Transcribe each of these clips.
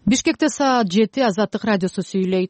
Бишкекте саат 7 Азаттык радиосу сүйлөйт.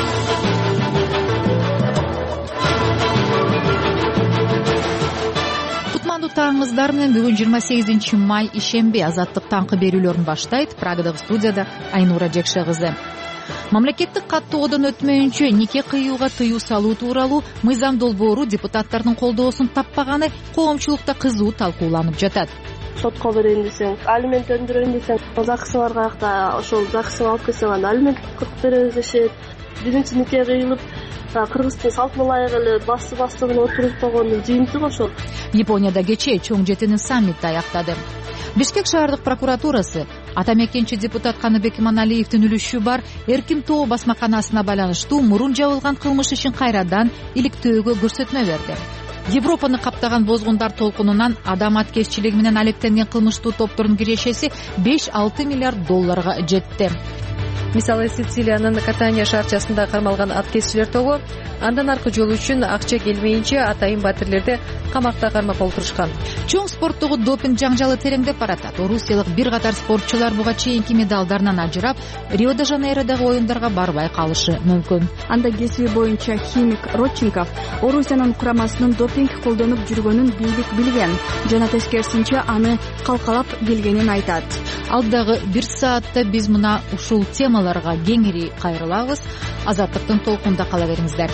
Кутмандуу таңыңыздар менен бүгүн 28 май ишемби Азаттык таңкы берүүлөрүн баштайт. Прагадагы студияда Айнура Жекше кызы. Мамлекеттик каттоодон өтмөйүнчө нике кыюуга тыюу салуу тууралуу мыйзам долбоору депутаттардын колдоосун таппаганы коомчулукта кызуу талкууланып жатат. Сотко берейин десең, алимент өндүрөйүн десең, ЗАГС бар каякта, ошол ЗАГСты алып келсең, аны алимент кылып беребиз дешет. Биринчи нике кыйылып, Кыргыздын салтына ылайык эле бастыгына отуруштогондун жыйынтыгы ошол. Японияда кечээ чоң жетинин саммити аяктады. Бишкек шаардык прокуратурасы ата мекенчи депутат Каныбек Иманалиевдин үлүшү бар Эркин тоо басмаканасына байланыштуу мурун жабылган кылмыш ишин кайрадан иликтөөгө көрсөтмө берди. Европаны каптаган бозгундар толкунунан адам аткезчилиги менен алектенген кылмыштуу топтордун кирешеси 5-6 миллиард долларга жетти. Мисалы Сицилиянын Катания шаарчасында кармалган аткезчилер тобу андан аркы жол үчүн акча келмейинче атайын батирлерди камакта кармап олтурушкан. Чоң спорттогу допинг жаңжалы тереңдеп баратат. Орусиялык бир катар спортчулар буга чейинки медалдарынан ажырап, Рио-де-Жанейродогу оюндарга барбай калышы мүмкүн. Анда кесиби боюнча химик Родченков Орусиянын курамасынын допинг колдонуп жүргөнүн бийлик билген жана тескерисинче аны калкалап келгенин айтат. Алдагы 1 саатта биз мына ушул темаларга кеңири кайрылабыз. Азаттыктын толкунда кала бериңиздер.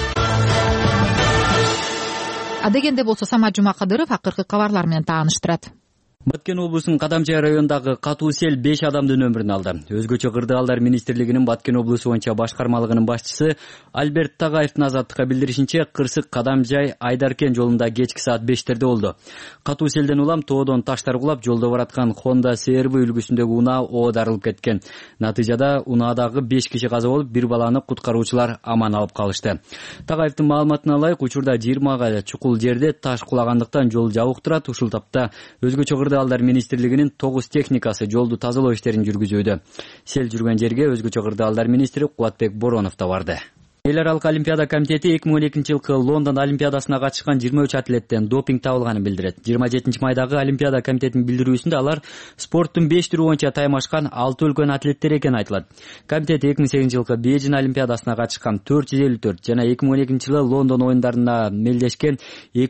Адегенде болсо Самат Жумакадыров акыркы кабарлар менен тааныштырат. Баткен облусунун Кадамжай районундагы катуу сел 5 адамдын өмүрүн алды. Өзгөчө кырдаалдар министрлигинин Баткен облусу боюнча башкармалыгынын башчысы Альберт Тагаевдин Азаттыкка билдиришинче, кырсык Кадамжай Айдаркен жолунда кечки саат 5терде болду. Катуу селден улам тоодон таштар кулап, жолдо бараткан Honda CR-V үлгүсүндөгү унаа оодарылып кеткен. Натыйжада унаадагы 5 киши каза болуп, бир баланы куткаруучулар аман алып калышты. Тагаевдин маалыматына ылайык, учурда 20га чукул жерде таш кулагандыктан жол жабык турат. Ушул тапта өзгөчө кырдаалдар министрлигинин 9 техникасы жолду тазалоо иштерин жүргүзүүдө. Сел жүргөн жерге өзгөчө кырдаалдар министри Кубатбек Боронов да барды. Эл аралык олимпиада комитети 2012-жылкы Лондон олимпиадасына катышкан 23 атлеттен допинг табылганын билдирет. 27 майдагы олимпиада комитетинин билдирүүсүндө алар спорттун 5 түрү боюнча таймашкан 6 өлкөнүн атлеттери экени айтылат. Комитет 2008-жылкы Бейжин олимпиадасына катышкан 454 жана 2012-жылы Лондон оюндарына мелдешкен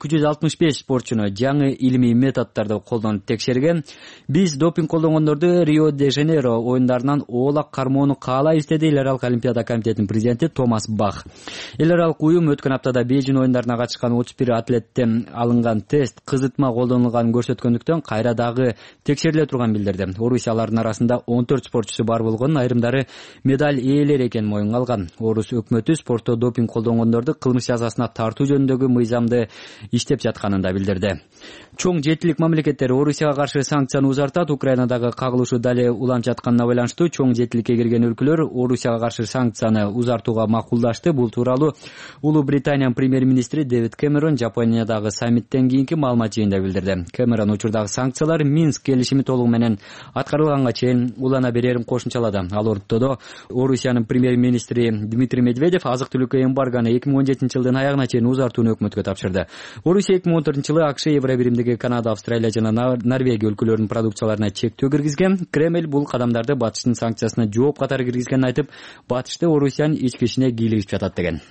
265 спортчуну жаңы илимий методдорду колдонуп текшерген. Биз допинг колдонгондорду Рио-де-Жанейро оюндарынан оолак кармоону каалайбыз деди эл аралык олимпиада комитетинин президенти Томас Бах. Эл аралык уюм өткөн аптада Бейжин оюндарына катышкан 31 атлеттен алынган тест кызытма колдонулганын көрсөткөндүктөн кайра дагы текшериле турганын билдирди. Орусиялардын арасында 14 спортчусу бар болгон, айрымдары медаль ээлери экенин моюнга алган. Орус өкмөтү спортто допинг колдонгондорду кылмыш жазасына тартуу жөнүндөгү мыйзамды иштеп жатканын да билдирди. Чоң жетилик мамлекеттер Орусияга каршы санкцияны узартат. Украинадагы кагылышы дале уланып жатканына байланыштуу чоң жетиликке кирген өлкөлөр Орусияга каршы санкцияны узартууга макулдашты. Бул тууралуу Улуу Британиянын премьер-министри Дэвид Кэмерон Жапониядагы саммиттен кийинки маалымат жыйында билдирди. Кэмерон учурдагы санкциялар Минск келишими толугу менен аткарылганга чейин улана берерин кошумчалады. Ал ортодо Орусиянын премьер-министри Дмитрий Медведев азык-түлүккө эмбарганы 2017-жылдын аягына чейин узартууну өкмөткө тапшырды. Орусия 2014-жылы АКШ, Евробиримдеги Канада, Австралия жана Норвегия өлкөлөрүнүн продукцияларына чектөө киргизген. Кремль бул кадамдарды Батыштын санкциясына жооп катары киргизгенин айтып, Батышты Орусиянын ички ишине кийлигип жатат деген.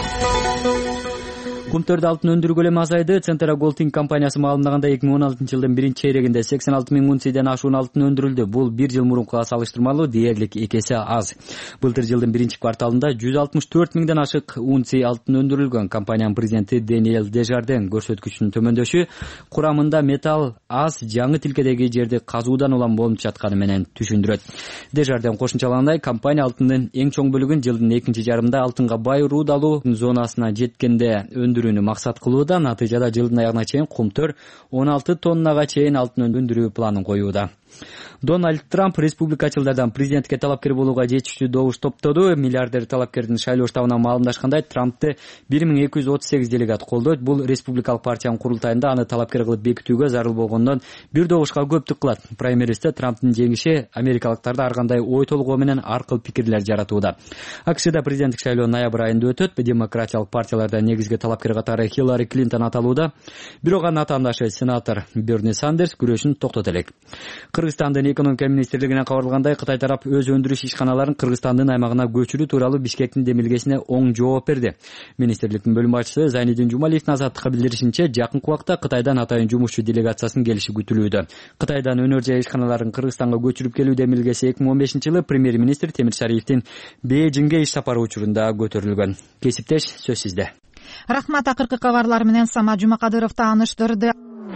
Кумтөрдө алтын өндүрүү көлөмү азайды. Центра Голдинг компаниясы маалымдаганда 2016-жылдын биринчи чейрегинде 86 000 унциядан ашуун алтын өндүрүлдү. Бул 1 жыл мурункуга салыштырмалуу дээрлик 2 эсе аз. Былтыр жылдын биринчи кварталында 164 000ден ашык унция алтын өндүрүлгөн. Компаниянын президенти Даниэль Дежарден көрсөткүчүнүн төмөндөшү курамында металл аз, жаңы тилкедеги жерди казуудан улам болуп жатканы менен түшүндүрөт. Дежарден кошумчалагандай, компания алтындын эң чоң бөлүгүн жылдын экинчи жарымында алтынга бай руудалуу зонасына жеткенде өндүрүүнү максат кылууда. Натыйжада жылдын аягына чейин Кумтөр 16 тоннага чейин алтын өндүрүү планын коюуда. Дональд Трамп республикачылардан президентке талапкер болууга жетиштүү добуш топтоду. Миллиардер талапкердин шайлоо штабына маалымдашкандай, Трампты 1238 делегат колдойт. Бул республикалык партиянын курултайында аны талапкер кылып бекитүүгө зарыл болгондон бир добушка көптүк кылат. Праймеристе Трамптын жеңиши америкалыктарда ар кандай ой толгоо менен ар кыл пикирлер жаратууда. АКШда президенттик шайлоо ноябрь айында өтөт. Демократиялык партияларда негизги талапкер катары Хиллари Клинтон аталууда. Бирок анын атаандашы сенатор Берни Сандерс күрөшүн токтото элек. Кыргызстандын экономика министрлигинен кабарлангандай, Кытай тарап өз өндүрүш ишканаларын Кыргызстандын аймагына көчүрүү тууралуу Бишкектин демилгесине оң жооп берди. Министрликтин бөлүм башчысы Зайнидин Жумалиевдин Азаттыкка билдиришинче, жакын убакта Кытайдан атайын жумушчу делегациясынын келиши күтүлүүдө. Кытайдан өнөр жай ишканаларын Кыргызстанга көчүрүп келүү демилгеси 2015-жылы премьер-министр Темир Шариевдин Бээжиңге иш сапары учурунда көтөрүлгөн. Кесиптеш, сөз сизде. Рахмат. Акыркы кабарлар менен Самат Жумакадыров тааныштырды.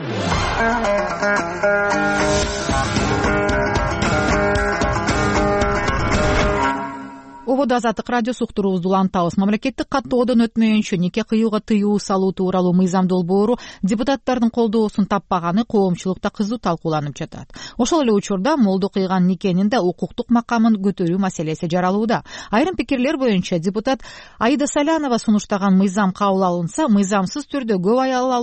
Ободо Азаттык радиосу уктуруубузду улантабыз. Мамлекеттик каттоодон өтмөйүнчө нике кыюуга тыюу салуу тууралуу мыйзам долбоору депутаттардын колдоосун таппаганы коомчулукта кызуу талкууланып жатат. Ошол эле учурда молдо кыйган никенин да укуктук макамын көтөрүү маселеси жаралууда. Айрым пикирлер боюнча депутат Аида Салянова сунуштаган мыйзам кабыл алынса, мыйзамсыз түрдө көп аял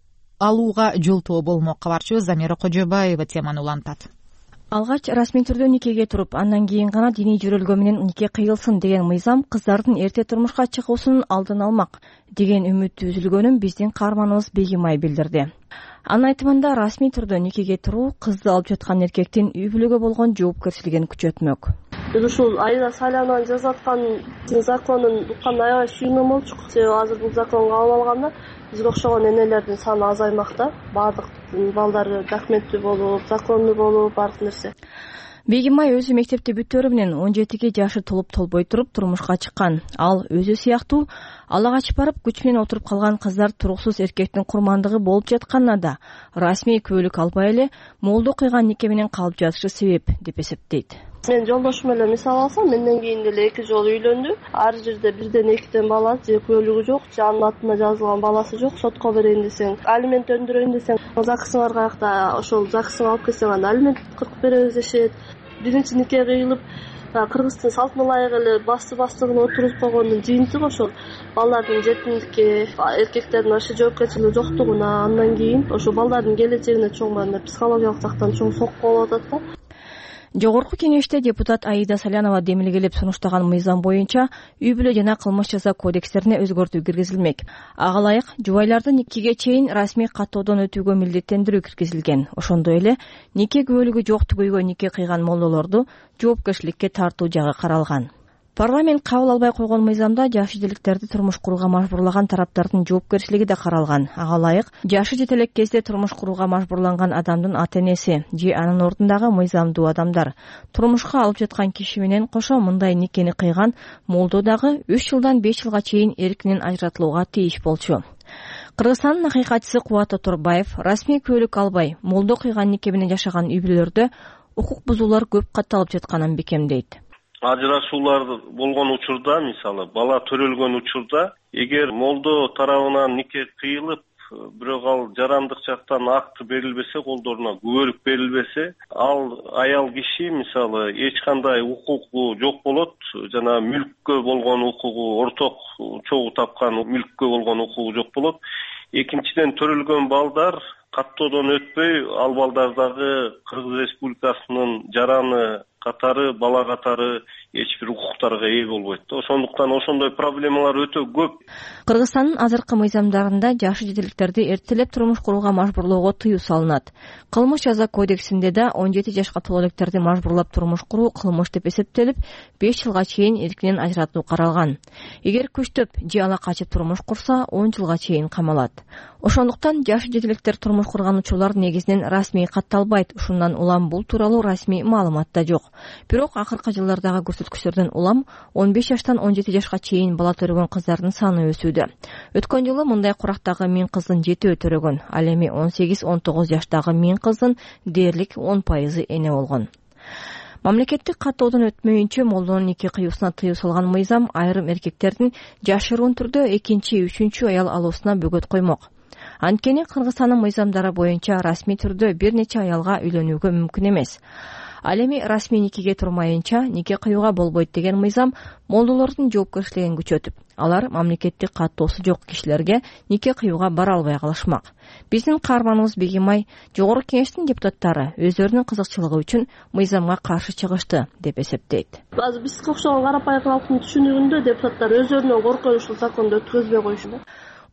алууга жолтоо болмок. Кабарчыбыз Замира Кожобаева теманы улантат. Алгач расмий түрдө никеге туруп, андан кийин гана диний жөрөлгө менен нике кыйылсын деген мыйзам кыздардын эрте турмушка чыгуусунун алдын алмак деген үмүт үзүлгөнүн биздин каарманыбыз Бегимай билдирди. Анын айтымында расмий түрдө никеге туруу кызды алып жаткан эркектин үй бүлөгө болгон жоопкерчилигин күчөтмөк. Биз ушул Аида Салянованын жазып аткан законун укканда аябай сүйүнөм болчук. Себеби азыр бул закон кабыл алганда бизге окшогон энелердин саны азаймакта. Баардык балдары документтүү болуп, закондуу болуп, баардык нерсе. Бегимай өзү мектепти бүтөөрү менен 17 жашы толуп толбой туруп турмушка чыккан. Ал өзү сыяктуу ала качып барып күч менен отуруп калган кыздар туруксуз эркектин курмандыгы болуп жатканына да расмий күбөлүк албай эле молдо кыйган нике менен калып жатышы себеп деп эсептейт. Мен жолдошум эле мисал алсам, менден кийин деле 2 жолу үйлөндү. Ар жерде birden 2 бала, же күбөлүгү жок, же анын атына жазылган баласы жок. Сотко берейин десең, алимент өндүрөйүн десең, ЗАГС бар каякта, ошол ЗАГСга алып келсең, анда алимент кыркып беребиз дешет. Биринчи нике кыйылып, Кыргыздын салтына ылайык эле бастыгына отуруп койгондун жыйынтыгы ошол балдардын жетимдикке, эркектердин ошо жоопкерчилиги жоктугуна, андан кийин ошо балдардын келечегине чоң мында психологиялык жактан чоң сокку болуп атат да. Жогорку кеңеште депутат Аида Салянова демилгелеп сунуштаган мыйзам боюнча үй бүлө жана кылмыш жаза кодекстерине өзгөртүү киргизилмек. Ага ылайык жубайларды никеге чейин расмий каттоодон өтүүгө милдеттендирүү киргизилген. Ошондой эле нике күбөлүгү жок түгөйгө нике кыйган молдолорду жоопкерчиликке тартуу жагы каралган. Парламент кабыл албай койгон мыйзамда жашы желектерди турмуш курууга мажбурлаган тараптардын жоопкерчилиги да каралган. Ага ылайык жашы жетелек кезде турмуш курууга мажбурланган адамдын ата-энеси же анын ордундагы мыйзамдуу адамдар турмушка алып жаткан киши менен кошо мындай никени кыйган молдо дагы 3 жылдан 5 жылга чейин эркинен ажыратылууга тийиш болчу. Кыргызстандын акыйкатчысы Кубат Оторбаев расмий күбөлүк албай молдо кыйган нике менен жашаган үй бүлөлөрдө укук бузуулар көп катталып жатканын бекемдейт. Ажырашуулар болгон учурда, мисалы, бала төрөлгөн учурда, эгер молдо тарабынан нике кыйылып, бирок ал жарандык жактан акт берилбесе, колдоруна күбөлүк берилбесе, ал аял киши, мисалы, эч кандай укугу жок болот, жана мүлккө болгон укугу, орток чогуу тапкан мүлккө болгон укугу жок болот. Экинчиден, төрөлгөн балдар каттоодон өтпөй, ал балдар дагы Кыргыз Республикасынын жараны катары, бала катары эч бир укуктарга ээ болбойт. Ошондуктан ошондой проблемалар өтө көп. Кыргызстандын азыркы мыйзамдарында жашы жетеликтерди эртелеп турмуш курууга мажбурлоого тыюу салынат. Кылмыш жаза кодексинде да 17 жашка толгон электерди мажбурлап турмуш куруу кылмыш деп эсептелип, 5 жылга чейин эркинен ажыратуу каралган. Эгер күчтөп же ала качып турмуш курса, 10 жылга чейин камалат. Ошондуктан жашы жетеликтер турмуш курган учурлар негизинен расмий катталбайт. Ушундан улам бул тууралуу расмий маалымат да жок. Бирок акыркы жылдардагы көрсөткүчтөрдөн улам 15 жаштан 17 жашка чейин бала төрөгөн кыздардын саны өсүүдө. Өткөн жылы мындай курактагы 1000 кыздын 7 төрөгөн, ал эми 18-19 жаштагы 1000 кыздын дээрлик 10% эне болгон. Мамлекеттик каттоодон өтмөйүнчө молдонун нике кыюусуна тыюу салган мыйзам айрым эркектердин жашыруун түрдө экинчи, үчүнчү аял алуусуна бөгөт коймок. Анткени Кыргызстандын мыйзамдары боюнча расмий түрдө бир нече аялга үйлөнүүгө мүмкүн эмес. Ал эми расмий никеге турмайынча нике кыюуга болбойт деген мыйзам молдолордун жоопкерчилигин күчөтүп, алар мамлекеттик каттоосу жок кишилерге нике кыюуга бара албай калышмак. Биздин каарманыбыз Бегимай жогорку кеңештин депутаттары өздөрүнүн кызыкчылыгы үчүн мыйзамга каршы чыгышты деп эсептейт. Азыр бизге окшогон карапайым калктын түшүнүгүндө депутаттар өздөрүнөн коркуп ушул законду өткөзбөй коюшат.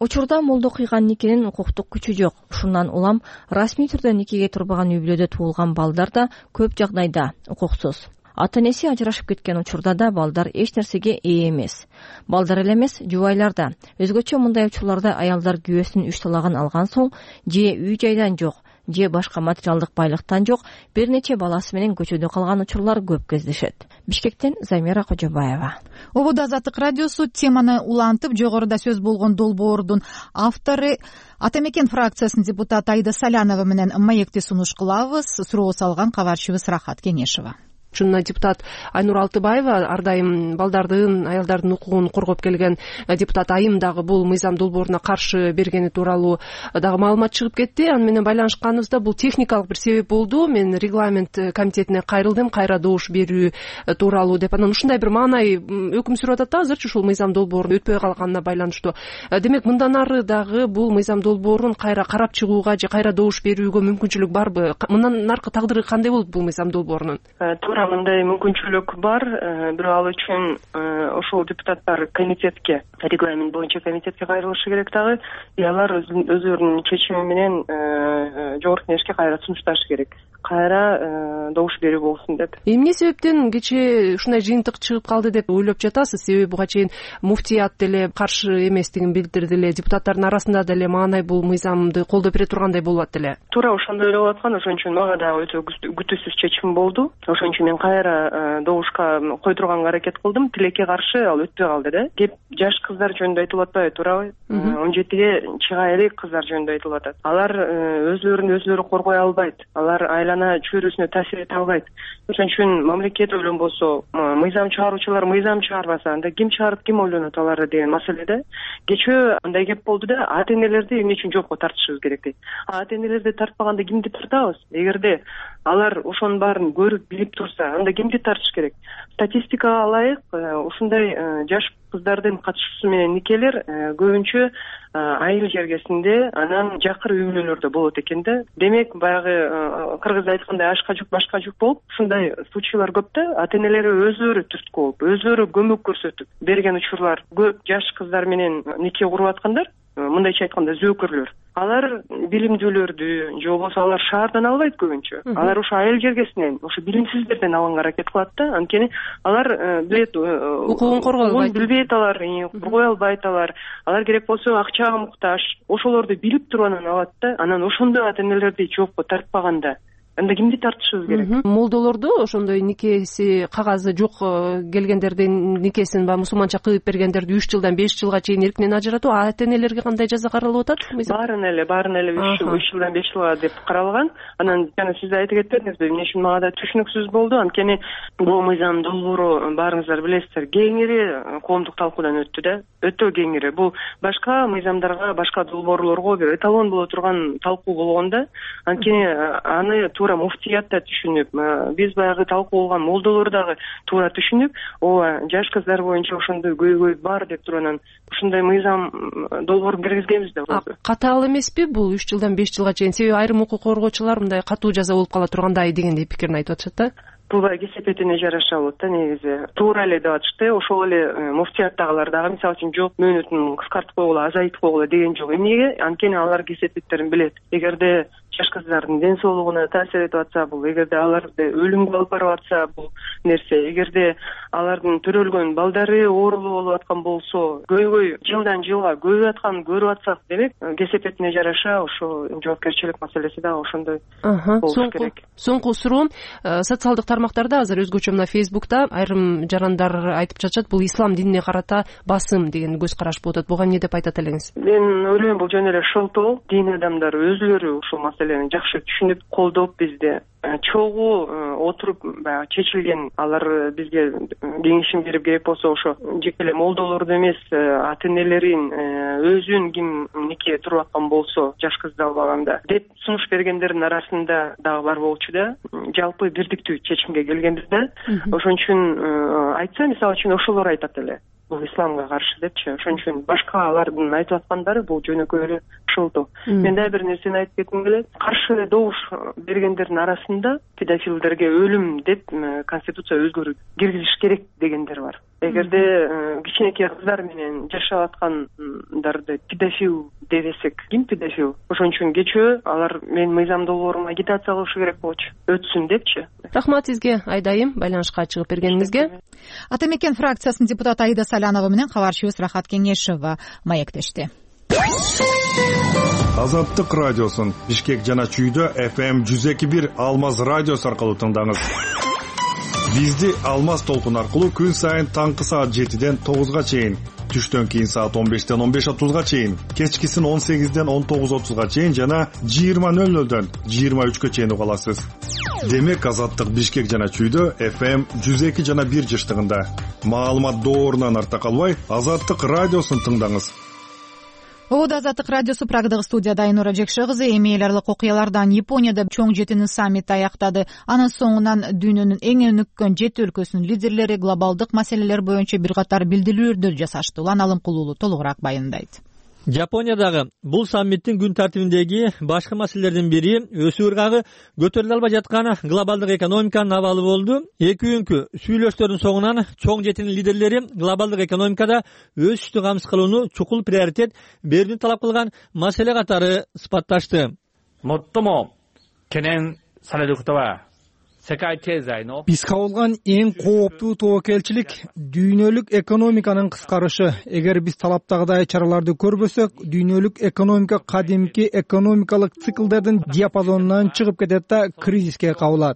Учурда молдо кыйган никенин укуктук күчү жок. Ушундан улам расмий түрдө никеге турбаган үй бүлөдө туулган балдар да көп жагдайда укуксуз. Ата-энеси ажырашып кеткен учурда да балдар эч нерсеге ээ эмес. Балдар эле эмес, жубайлар да. Өзгөчө мындай учурларда аялдар күйөөсүнүн 3 талагын алган соң же үй жайдан жок, же башка материалдык байлыктан жок, бир нече баласы менен көчөдө калган учурлар көп кездешет. Бишкектен Замира Кожобаева. Ободо Азаттык радиосу теманы улантып, жогоруда сөз болгон долбоордун автору Ата Мекен фракциясынын депутаты Аида Салянова менен маекти сунуш кылабыз. Суроо салган кабарчыбыз Рахат Кенешева. Ушундай депутат Айнур Алтыбаева ар дайым балдардын, аялдардын укугун коргоп келген депутат Айым дагы бул мыйзам долбооруна каршы бергени тууралуу дагы маалымат чыгып кетти. Аны менен байланышканыбызда бул техникалык бир себеп болду. Мен регламент комитетине кайрылдым, кайра добуш берүү тууралуу деп. Анан ушундай бир маанай өкүм сүрүп атат да азырчы ушул мыйзам долбоорунун өтпөй калганына байланыштуу. Демек мындан ары дагы бул мыйзам долбоорун кайра карап чыгууга же кайра добуш берүүгө мүмкүнчүлүк барбы? Мындан аркы тагдыры кандай болот бул мыйзам долбоорунун? Мындай мүмкүнчүлүк бар, бирок ал үчүн ошол депутаттар комитетке, регламент боюнча комитетке кайрылышы керек дагы, алар өздөрүнүн чечими менен жогорку кеңешке кайра сунушташы керек. Кайра добуш берүү болсун деп. Эмне себептен кечээ ушундай жыйынтык чыгып калды деп ойлоп жатасыз? Себеби буга чейин муфтият деле каршы эместигин билдирди эле, депутаттардын арасында деле маанай бул мыйзамды колдоп бере тургандай болуп атты эле. Туура ошондой ойлоп аткан, ошон үчүн мага дагы өтө күтүүсүз чечим болду. Ошон үчүн мен кайра добушка койдурганга аракет кылдым. Тилекке каршы ал өтпөй калды да. Кеп жаш кыздар жөнүндө айтылып атпайбы, туурабы? 17-ге чыга элек кыздар жөнүндө айтылып атат. Алар өзлөрү коргой албайт. Алар айлана чөйрөсүнө таасир эте албайт. Ошон үчүн мамлекет ойлонбосо, мыйзам чыгаруучулар мыйзам чыгарбаса, анда ким чыгарып ким ойлонот аларды деген маселеде. Кечөө андай кеп болду да, ата-энелерди эмне үчүн жокко тартышыбыз керек дейт. Ата-энелерди тартпаганда кимди тартабыз? Эгерде алар ошонун баарын көрүп билип турса, анда кимди тартыш керек? Статистикага ылайык, ушундай жаш кыздардын катышуусу менен никелер көбүнчө айыл жергесинде, анан жакыр үй бүлөлөрдө болот экен да. Демек, баягы кыргызда айткандай ашка жүк, башка жүк болуп, ушундай случайлар көп да. Ата-энелери өздөрү түрткү болуп, өздөрү көмөк көрсөтүп берген учурлар көп. Жаш кыздар менен нике куруп аткандар, мындайча айтканда зөөкөрлөр. Алар билимдүүлөрдү, же болбосо алар шаардан албайт көбүнчө. Алар ошо айыл жергесинен, ошо билимсиздерден алганга аракет кылат да. Анткени алар билет, укугун коргой албайт, билбейт алар, коргой албайт алар. Алар керек болсо акчага муктаж. Ошолорду билип туруп анан алат да. Анан ошондой ата-энелерди жокко тартпаганда анда кимди тартышыбыз керек? Молдолорду ошондой никеси кагазы жок келгендердин никесин мусулманча кыйып бергендерди 3 жылдан 5 жылга чейин эркинен ажыратуу, ата-энелерге кандай жаза каралып атат? Баарын эле 3 жылдан 5 жылга деп каралган. Анан жана сиз айтып кетпедиңизби, эмне үчүн мага да түшүнүксүз болду? Анткени бул мыйзам долбоору баарыңыздар билесиздер, кеңири коомдук талкуудан өттү да. Өтө кеңири. Бул башка мыйзамдарга, башка долбоорлорго бир эталон боло турган талкуу болгон да. Анткени аны туура муфтият да түшүнүп, биз баягы талкуу болгон молдолор дагы туура түшүнүп, ооба жаш кыздар боюнча ошондой көйгөй бар деп туруп анан ушундай мыйзам долбоорун киргизгенбиз да. Катаал эмеспи бул 3 жылдан 5 жылга чейин? Себеби айрым укук коргоочулар мындай катуу жаза болуп кала тургандай дегендей пикирин айтып атышат да. Бул кесепетине жараша болот да негизи. Туура эле деп атышты. Ошол эле муфтияттагылар дагы мисалы үчүн жок, мөөнөтүн кыскартып койгула, азайтып койгула деген жок. Эмнеге? Анткени алар кесепеттерин билет. Эгерде жаш кыздардын ден соолугуна таасир этип атса бул, эгерде аларды өлүмгө алып барып атса бул нерсе, эгерде алардын төрөлгөн балдары оорулуу болуп аткан болсо, көйгөй жылдан жылга көбөйүп атканын көрүп атсак, демек кесепетине жараша ошо жоопкерчилик маселеси дагы ошондой болуш керек. Соңку суроом, социалдык тармактарда азыр өзгөчө мына Фейсбукта айрым жарандар айтып жатышат, бул ислам динине карата басым деген көз караш болуп атат. Буга эмне деп айтат элеңиз? Мен ойлойм, бул жөн эле шылтоо. Дин адамдары өзлөрү ушул маселени жакшы түшүнүп, колдоп бизди чогуу отуруп баягы чечилген, алар бизге кеңешин берип, керек болсо ошо жеке эле молдолорду эмес, ата-энелерин өзүн ким нике туруп аткан болсо, жаш кызды албаганда деп сунуш бергендердин арасында дагы бар болчу да. Жалпы бирдиктүү чечимге келгенбиз да. Ошон үчүн айтса, мисалы үчүн ошолор айтат эле. бул исламга каршы депчи. Ошон үчүн башкалардын айтып аткандары бул жөнөкөй эле ышылтуу. Мен дагы бир нерсени айтып кетким келет. Каршы добуш бергендердин арасында педофилдерге өлүм деп конституция өзгөрүү киргизиш керек дегендер бар. Эгерде кичинекей кыздар менен жашап аткандарды педофил дебесек, ким педофил? Ошон үчүн кечөө алар мен мыйзам долбоорун агитация кылышы керек болчу. Өтсүн депчи. Рахмат сизге, Айдайым, байланышка чыгып бергениңизге. Ата мекен фракциясынын депутаты Аида Салянова менен кабарчыбыз Рахат Кеңешова маектешти. Азаттык радиосун Бишкек жана Чүйдө FM 102.1 Алмаз радиосу аркылуу тыңдаңыз. Бизди Алмаз толкун аркылуу күн сайын таңкы саат 7ден 9га чейин, түштөн кийин саат 15ден 15:30га чейин, кечкисин 18ден 19:30га чейин жана 20:00дөн 23га чейин уга аласыз. Демек Азаттык Бишкек жана Чүйдө FM 102 жана 1 жыштыгында. Маалымат доорунан арта калбай, Азаттык радиосун тыңдаңыз. Ода Азаттык радиосу Прагдагы студияда Айнура Жекше кызы эми эл аралык окуялардан Японияда чоң жетинин саммити аяктады. Анын соңунан дүйнөнүн эң өнүккөн 7 өлкөсүнүн лидерлери глобалдык маселелер боюнча бир катар билдирүүлөрдү жасашты. Улан Алымкулуулу толугураак баяндайт. Япониядагы бул саммиттин күн тартибиндеги башкы маселелердин бири өсүү ыргагы көтөрүлө албай жаткан глобалдык экономиканын абалы болду. 2 күnkү сүйлөштөрдүн соңунан чоң жетинин лидерлери глобалдык экономикада өсүштү камсыз кылууну чукул приоритет берүүнү талап кылган маселе катары сыпатташты. 最も懸念されることは Биз кабылган эң кооптуу тобокелчилик дүйнөлүк экономиканын кыскарышы. Эгер биз талаптагыдай чараларды көрбөсөк, дүйнөлүк экономика кадимки экономикалык циклдердин диапазонунан чыгып кетет да кризиске кабылат.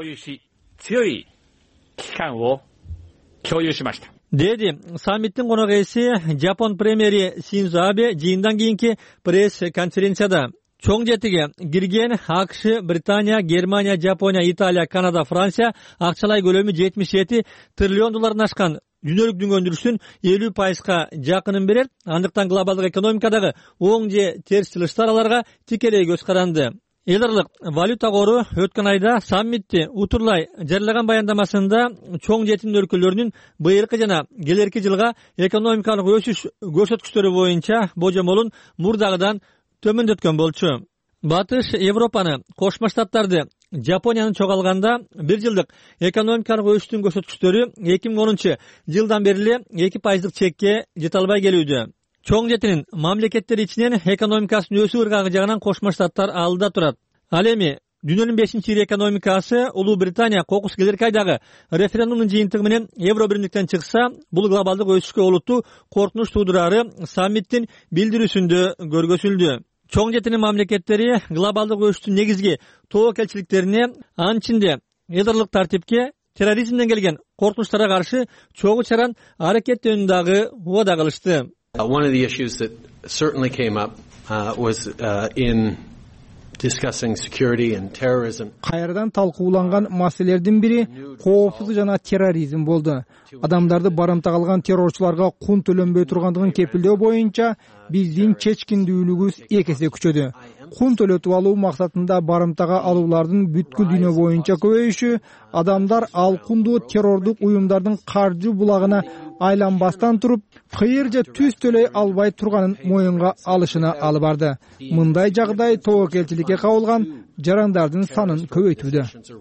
Деди саммиттин конок ээси Жапон премьери Синдзо Абе жыйындан кийинки пресс-конференцияда чоң жетиге кирген АКШ, Британия, Германия, Жапония, Италия, Канада, Франция акчалай көлөмү 77 триллион доллардан ашкан дүйнөлүк дүң өндүрүштүн 50%га жакынын берет. Андыктан глобалдык экономикадагы оң же терс чылыштар аларга тикелей көз каранды. Эл аралык валюта кору өткөн айда саммитти утурлай жарыяган баяндамасында чоң жетин өлкөлөрүнүн быйыркы жана келерки жылга экономикалык өсүш көрсөткүчтөрү боюнча божомолун мурдагыдан төмөндөткөн болчу. Батыш Европаны, Кошмо Штаттарды, Жапонияны чогалганда 1 жылдык экономикалык өсүштүн көрсөткүчтөрү 2010 жылдан бери 2% чекке жете албай келүүдө. Чоң жетинин мамлекеттери ичинен экономикасын өсүү ыргагы жагынан Кошмо Штаттар алдыда турат. Ал эми дүйнөнүн 5-ири экономикасы Улуу Британия кокус келерки айдагы референдумдун жыйынтыгы менен евро биримдиктен чыкса, бул глобалдык өсүшкө олуттуу коркунуч туудурары саммиттин билдирүүсүндө көргөзүлдү. Чоң жетинин мамлекеттери глобалдык өсүштүн негизги тобокелчиликтерине, анын ичинде эл аралык тартипке, терроризмден келген коркунучтарга каршы чогуу чаран аракеттенүүнү дагы убада кылышты. One of the issues that certainly came up was in discussing security and terrorism. Кайрадан талкууланган маселелердин бири коопсуздук жана терроризм болду. Адамдарды барымтага алган террорчуларга кун төлөнбөй тургандыгын кепилдөө боюнча биздин чечкиндүүлүгүбүз 2 эсе күчөдү. Кун төлөтүп алуу максатында барымтага алуулардын бүткүл дүйнө боюнча көбөйүшү адамдар ал кундуу террордук уюмдардын каржы булагына айланбастан туруп, кыйыр же түз төлөй албай турганын моюнга алышына алып барды. Мындай жагдай тобокелчиликке кабылган жарандардын санын көбөйтүүдө.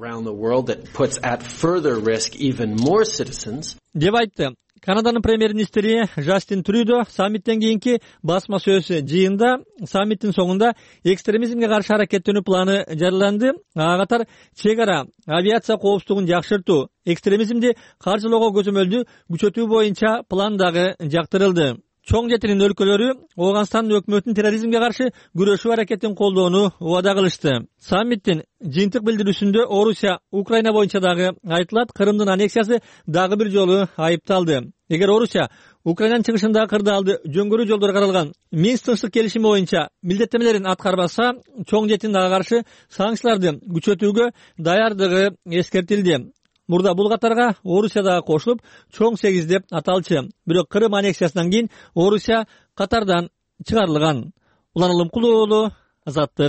Деп айтты Канаданын премьер-министри Жастин Трюдо саммиттен кийинки басма сөз жыйында саммиттин соңунда экстремизмге каршы аракеттенүү планы жарыяланды. Ага катар чек ара авиация коопсуздугун жакшыртуу, экстремизмди каржылоого көзөмөлдү күчөтүү боюнча план дагы жактырылды. Чоң жетинин өлкөлөрү Ооганстандын өкмөтүнүн терроризмге каршы күрөшүү аракетин колдоону убада кылышты. Саммиттин жыйынтык билдирүүсүндө Орусия Украина боюнча дагы айтылат. Крымдын аннексиясы дагы бир жолу айыпталды. Эгер Орусия Украинанын чыгышындагы кырдаалды жөнгөрүү жолдору каралган Минск тынчтык келишими боюнча милдеттемелерин аткарбаса, чоң жетин дагы каршы санкцияларды күчөтүүгө даярдыгы эскертилди. Мурда бул катарга Орусия дагы кошулуп, чоң 8 деп аталчы. Бирок Крым аннексиясынан кийин Орусия катардан чыгарылган. Улан Алымкулуулу, Азаттык.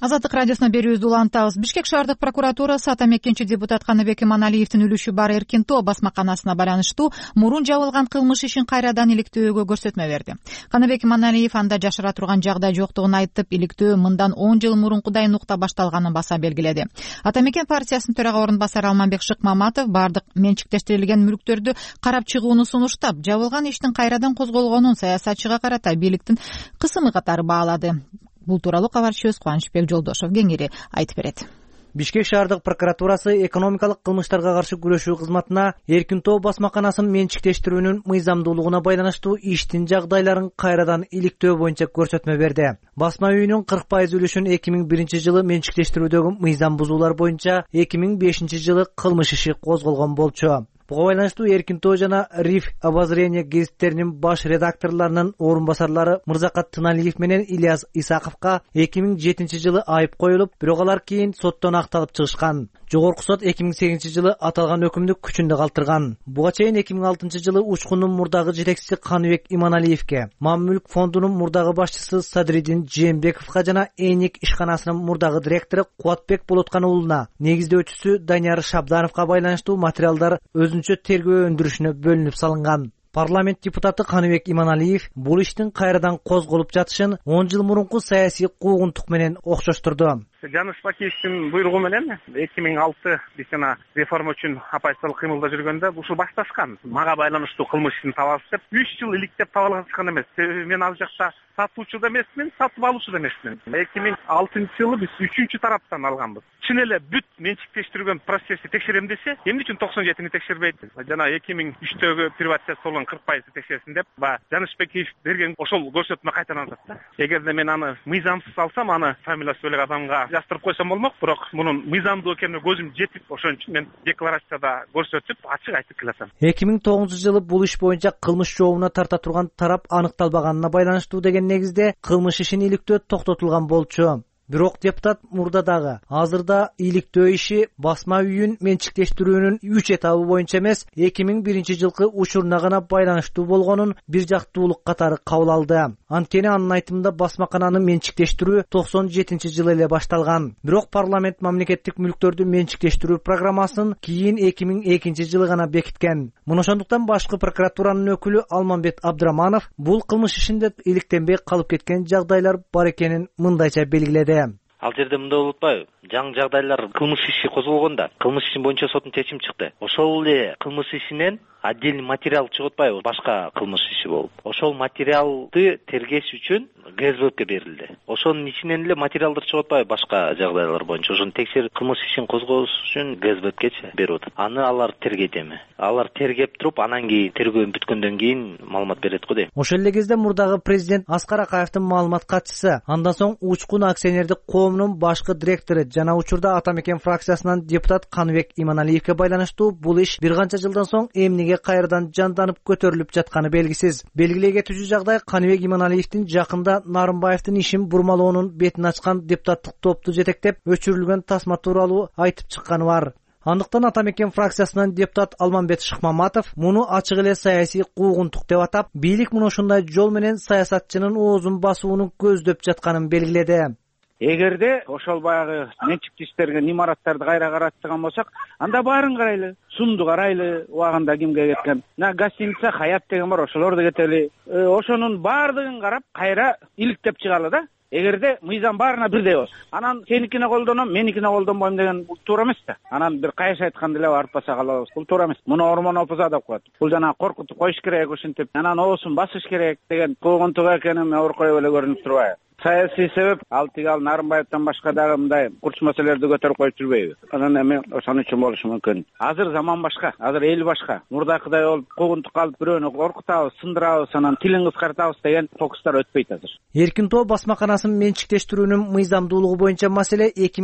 Азаттык радиосуна берүүбүздү улантабыз. Бишкек шаардык прокуратурасы ата мекенчи депутат Каныбек Иманалиевдин үлүшү бар Эркин Тоо басмаканасына байланыштуу мурун жабылган кылмыш ишин кайрадан иликтөөгө көрсөтмө берди. Каныбек Иманалиев анда жашыра турган жагдай жоктугун айтып, иликтөө мындан 10 жыл мурункудай нукта башталганын баса белгиледи. Ата мекен партиясынын төрага орун басары Алманбек Шыкмаматов бардык менчиктештирилген мүлктөрдү карап чыгууну сунуштап, жабылган иштин кайрадан козголгонун саясатчыга карата бийликтин кысымы катары баалады. Бул тууралуу кабарчыбыз Кубанычбек Жолдошов кеңири айтып берет. Бишкек шаардык прокуратурасы экономикалык кылмыштарга каршы күрөшүү кызматына Эркин Тоо басмаканасын менчиктештирүүнүн мыйзамдуулугуна байланыштуу иштин жагдайларын кайрадан иликтөө боюнча көрсөтмө берди. Басма үйүнүн 40% үлүшүн 2001 жылы менчиктештирүүдөгү мыйзам бузуулар боюнча 2005 жылы кылмыш иши козголгон болчу. Буга байланыштуу Эркин Тоо жана Риф Обозрение гезиттеринин баш редакторлорунун орун басарлары Мырзакат Тыналиев менен Ильяс Исаковго 2007 жылы айып коюлуп, бирок алар кийин соттон акталып чыгышкан. Жогорку сот 2008 жылы аталган өкүмдү күчүндө калтырган. Буга чейин 2006 жылы Учкундун мурдагы жетекчиси Каныбек Иманалиевге, Маммүлк фондунун мурдагы башчысы Садридин Жээнбековго жана Эйник ишканасынын мурдагы директору Кубатбек Болоткан уулуна, негиздөөчүсү Данияр Шабдановго байланыштуу материалдар өзүнчө тергөө өндүрүшүнө бөлүнүп салынган. Парламент депутаты Каныбек Иманалиев бул иштин кайрадан козголуп жатышын 10 жыл мурунку саясий куугунтук менен окшоштурду. Жаныш Бакиевичтин буйругу менен 2006 бисена реформа үчүн апайсал кыймылда жүргөндө ушул башташкан. Мага байланыштуу кылмыш ишин табабыз деп 3 жыл иликтеп табылган эмес. Мен ал жакта сатуучу да эмесмин, сатып алуучу да эмесмин. 2006 жылы биз 3-чү тараптан алганбыз. Чын эле бүт менчиктештирген процесси текшерем десе, эмне үчүн 97-ни текшербейт? Жана 2003-төгү приватизация болгон 40% текшерсин деп, Жаныш Бакиев берген ошол көрсөтмө кайталанат да. Эгерде мен аны мыйзамсыз алсам, аны фамилиясы бөлөк адамга жастырып койсом болмок, бирок мунун мыйзамдуу экенине көзүм жетип, ошон үчүн мен декларацияда көрсөтүп, ачык айтып келатам. 2009 жылы бул иш боюнча кылмыш жообуна тарта турган тарап аныкталбаганына байланыштуу деген негизде кылмыш ишин иликтөө токтотулган болчу. Бирок депутат мурдадагы азырда иликтөө иши басма үйүн менчиктештирүүнүн 3 этабы боюнча эмес, 2001 жылкы учуруна гана байланыштуу болгонун бир жактуулук катары кабыл алды. Анткени анын айтымында басмакананы менчиктештирүү 97 жылы эле башталган. Бирок парламент мамлекеттик мүлктөрдү менчиктештирүү программасын кийин 2002 жылы гана бекиткен. Муну ошондуктан башкы прокуратуранын өкүлү Алманбек Абдраманов бул кылмыш ишинде иликтенбей калып кеткен жагдайлар бар экенин мындайча белгиледи. Ал жерде мындай болуп атпайбы? Жаңы жагдайлар кылмыш иши козголгондо, кылмыш ишин боюнча соттун чечими чыкты. Ошол эле кылмыш ишинен отдельный материал чыгып атпайбы? Башка кылмыш иши болуп. Ошол материалды тергеш үчүн ГСБКке берилди. Ошонун ичинен эле материалдар чыгып атпайбы? Башка жагдайлар боюнча ошону текшерип, кылмыш ишин козгош үчүн ГСБКче берип атат. Аны алар тергейт эми. Алар тергеп туруп, анан кийин тергөө бүткөндөн кийин маалымат берет го дейм. Ошол эле кезде мурдагы президент Аскар Акаевдин маалымат катчысы, андан соң Учкун акционердик коомунун башкы директору жана учурда Ата мекен фракциясынан депутат Каныбек Иманалиевге байланыштуу бул иш бир канча жылдан соң эмнеге кайрадан жанданып көтөрүлүп жатканы белгисиз. Белгилей кетүүчү жагдай Каныбек Иманалиевдин жакында Нарымбаевдин ишин бурмалоонун бетин ачкан депутаттык топту жетектеп өчүрүлгөн тасма тууралуу айтып чыкканы бар. Андыктан Ата мекен фракциясынан депутат Алманбек Шыкмаматов муну ачык эле саясий куугунтук деп атап, бийлик муну ушундай жол менен саясатчынын оозун басууну көздөп жатканын белгиледи. Эгерде ошол баягы менчиктештерген имараттарды кайра каратчыган болсок, анда баарын карайлы, сумду карайлы, убагында кимге кеткен. Гостиница Хаят деген бар, ошолорду кетели. Ошонун баардыгын карап, кайра иликтеп чыгалы да. Эгерде мыйзам баарына бирдей болсо, анан сеникине колдоном, меникине колдонбойм деген бул туура эмес да. Анан бир кайыш айткандай эле артпаса калабыз. Бул туура эмес. Муну ормон опуза деп коет. Бул жана коркутуп коюш керек ушинтип, анан оосун басыш керек деген куугунтук экенин оркой эле көрүнүп турбайбы? Саясий себеп ал тигал Нарымбаевден башка дагы мындай курч маселелерди көтөрүп коюп жүрбөйбү. Анан эми ошон үчүн болушу мүмкүн. Азыр заман башка, азыр эл башка. Мурдакыдай болуп куугунтук калып бирөөнү коркутабыз, сындырабыз, анан тилин кыскартабыз деген фокустар өтпөйт азыр. Эркин Тоо басмаканасын менчиктештирүүнүн мыйзамдуулугу боюнча маселе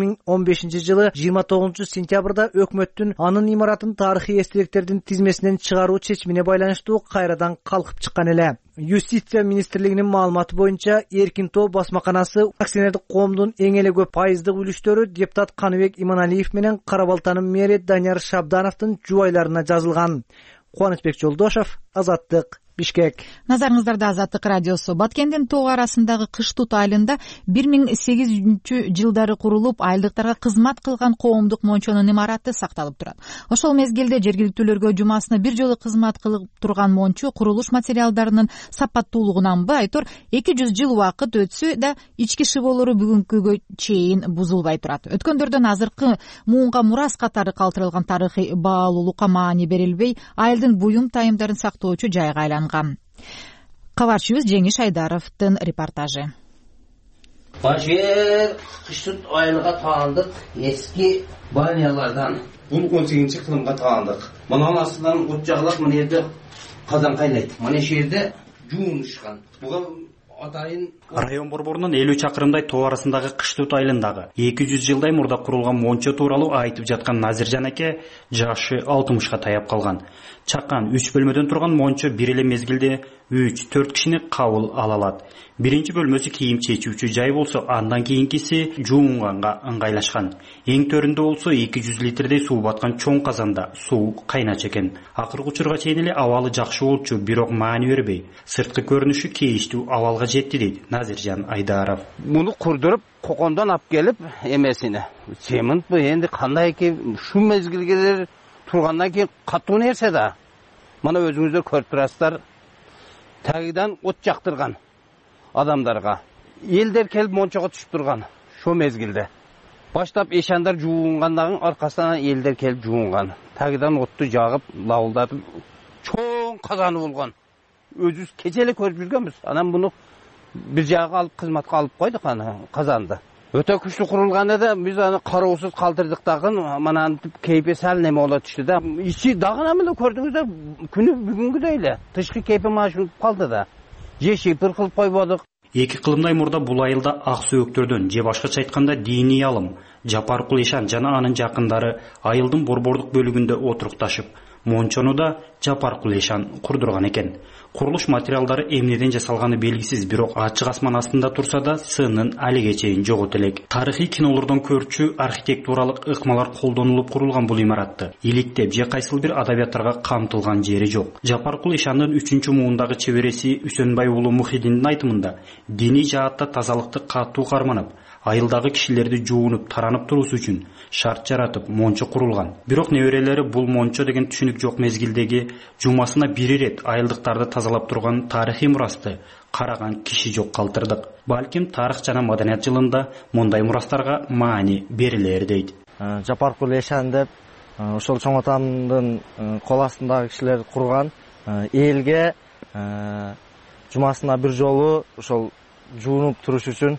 2015 жылы 29 сентябрда өкмөттүн анын имаратын тарыхый эстеликтердин тизмесинен чыгаруу чечимине байланыштуу кайрадан калкып чыккан эле. Юстиция министрлигинин маалыматы боюнча Эркин Тоо басмаканасы акционердик коомдун эң эле көп пайыздык үлүштөрү депутат Каныбек Иманалиев менен Кара Балтанын мэри Данияр Шабдановдун жубайларына жазылган. Кубанычбек Жолдошов, Азаттык Бишкек. Назарыңыздарда Азаттык радиосу. Баткендин тоо арасындагы Кыштут айылында 1800-жылдары курулуп, айылдыктарга кызмат кылган коомдук мончонун имараты сакталып турат. Ошол мезгилде жергиликтүүлөргө жумасына бир жолу кызмат кылып турган мончо курулуш материалдарынын сапаттуулугунан айтор 200 жыл убакыт өтсө да ички шыбоолору бүгүнкүгө чейин бузулбай турат. Өткөндөрдөн азыркы муунга мурас катары калтырылган тарыхый баалуулукка маани берилбей, айылдын буюм тайымдарын сактоочу жайга айланган. Кабарчыбыз Жеңиш Айдаровдун репортажы. Башер Кыштут айылга таандык эски банялардан. Бул 18-кылымга таандык. Мынын астынан от жагылат, мына жерде казан кайнайт. Мына жерде жуунушкан. Буга атайын район борборунун 50 чакырымдай тоо арасындагы Кыштут айылындагы 200 жылдай мурда курулган мончо тууралуу айтып жаткан Назиржан аке жашы 60ка таяп калган. Чакан 3 бөлмөдөн турган мончо бир эле мезгилде 3-4 кишини кабыл ала алат. Биринчи бөлмөсү кийим чечүүчү жай болсо, андан кийинкиси жуунганга ыңгайлашкан. Эң төрүндө болсо 200 литрдей суу баткан чоң казанда суу кайначу экен. Акыркы учурга чейин эле абалы жакшы болчу, бирок маани бербей, сырткы көрүнүшү кейиштүү абалга жетти дейт Назиржан Айдаров. Муну курдуруп, кокондон алып келип эмесине. Цемент бу энди кандай экен, шу мезгилге тургандан кийин катуу нерсе да. Мына өзүңүздөр көрүп турасыздар. Тагыдан от жактырган адамдарга. Элдер келип мончого түшүп турган шу мезгилде. Баштап эшандар жуунгандан аркасынан элдер келип жуунган. Тагыдан отту жагып, лавылдатып, чоң казаны болгон. Өзүбүз кече эле көрүп жүргөнбүз. Анан буну бир жагга алып кызматка алып койдук аны казанды. Өтө күчтүү курулганда да биз аны кароосуз калтырдык дагы, манан кейпи сал неме боло түштү да. Ичи дагы эмеле көрдүңүздөр, күнү бүгүнгүдөй эле. Тышкы кейпи машынып калды да. Жеши пыр кылып койбодук. 2 кылымдай мурда бул айылда ак сөөктөрдөн, же башкача айтканда диний алым, Жапаркул Ишан жана анын жакындары айылдын борбордук бөлүгүндө отурукташып, мончону да Жапаркул Ишан курдурган экен. Курулуш материалдары эмнеден жасалганы белгисиз, бирок ачык асман астында турса да сынын алиге чейин жогот элек. Тарыхый кинолордон көрчү архитектуралык ыкмалар колдонулуп курулган бул имаратты иликтеп же кайсыл бир адабияттарга камтылган жери жок. Жапаркул Ишандын 3-муундагы чебереси Үсөнбай уулу Мухидиндин айтымында диний жаатта тазалыкты катуу карманып, айылдагы кишилерди жуунуп, таранып туруусу үчүн шарт жаратып мончо курулган. Бирок неберелери бул мончо деген түшүнүк жок мезгилдеги жумасына бир ирет айылдыктарды тазалап турган тарыхый мурасты караган киши жок калтырдык. Балким тарых жана маданият жылында мындай мурастарга маани берилер дейт. Жапаркул Ишан деп ошол чоң атамдын кол астындагы кишилер курган, элге жумасына бир жолу ошол жуунуп туруш үчүн,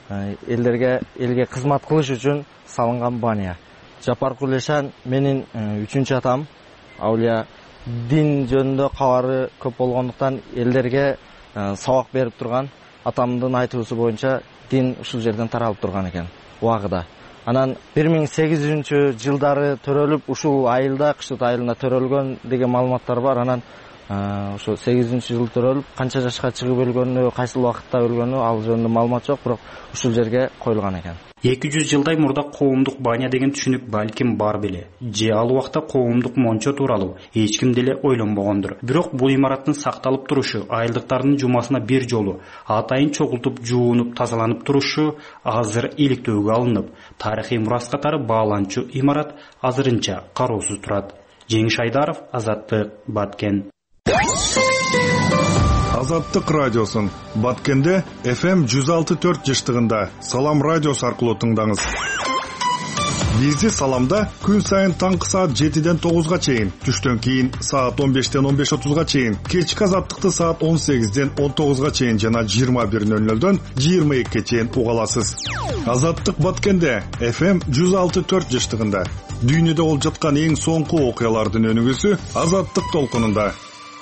элге кызмат кылыш үчүн салынган бания. Жапаркул Ишан менин 3-чү атам. Аулия дин жөнүндө кабары көп болгондуктан элдерге сабак берип турган. Атамдын айтуусу боюнча дин ушул жерден таралып турган экен убагыда. Анан 1800 жылдары төрөлүп, ушул айылда, Кыштут айылында төрөлгөн деген маалыматтар бар. Анан ошо 8-жыл төрөлүп, канча жашка чыгып өлгөнү, кайсыл убакытта өлгөнү ал жөнүндө маалымат жок, бирок ушул жерге коюлган экен. 200 жылдай мурда коомдук баня деген түшүнүк балким бар беле, же ал убакта коомдук мончо тууралуу эч ким деле ойлонбогондур. Бирок бул имараттын сакталып турушу, айылдыктардын жумасына бир жолу атайын чогултуп, жуунуп, тазаланып турушу азыр иликтөөгө алынып, тарыхый мурас катары бааланчу имарат азырынча кароосуз турат. Жеңиш Айдаров, Азаттык, Баткен. Азаттык радиосун Баткенде FM 106.4 жыштыгында Салам радиосу аркылуу тыңдаңыз. Бизди Саламда күн сайын таңкы саат 7-ден 9-га чейин, түштөн кийин саат 15-ден 15:30-га чейин, кечки Азаттыкты саат 18-ден 19-га чейин жана 21:00-дөн 22-ге чейин уга аласыз. Азаттык Баткенде FM 106.4 жыштыгында дүйнөдө болуп жаткан эң соңку окуялардын өнүгүүсү Азаттык толкунунда.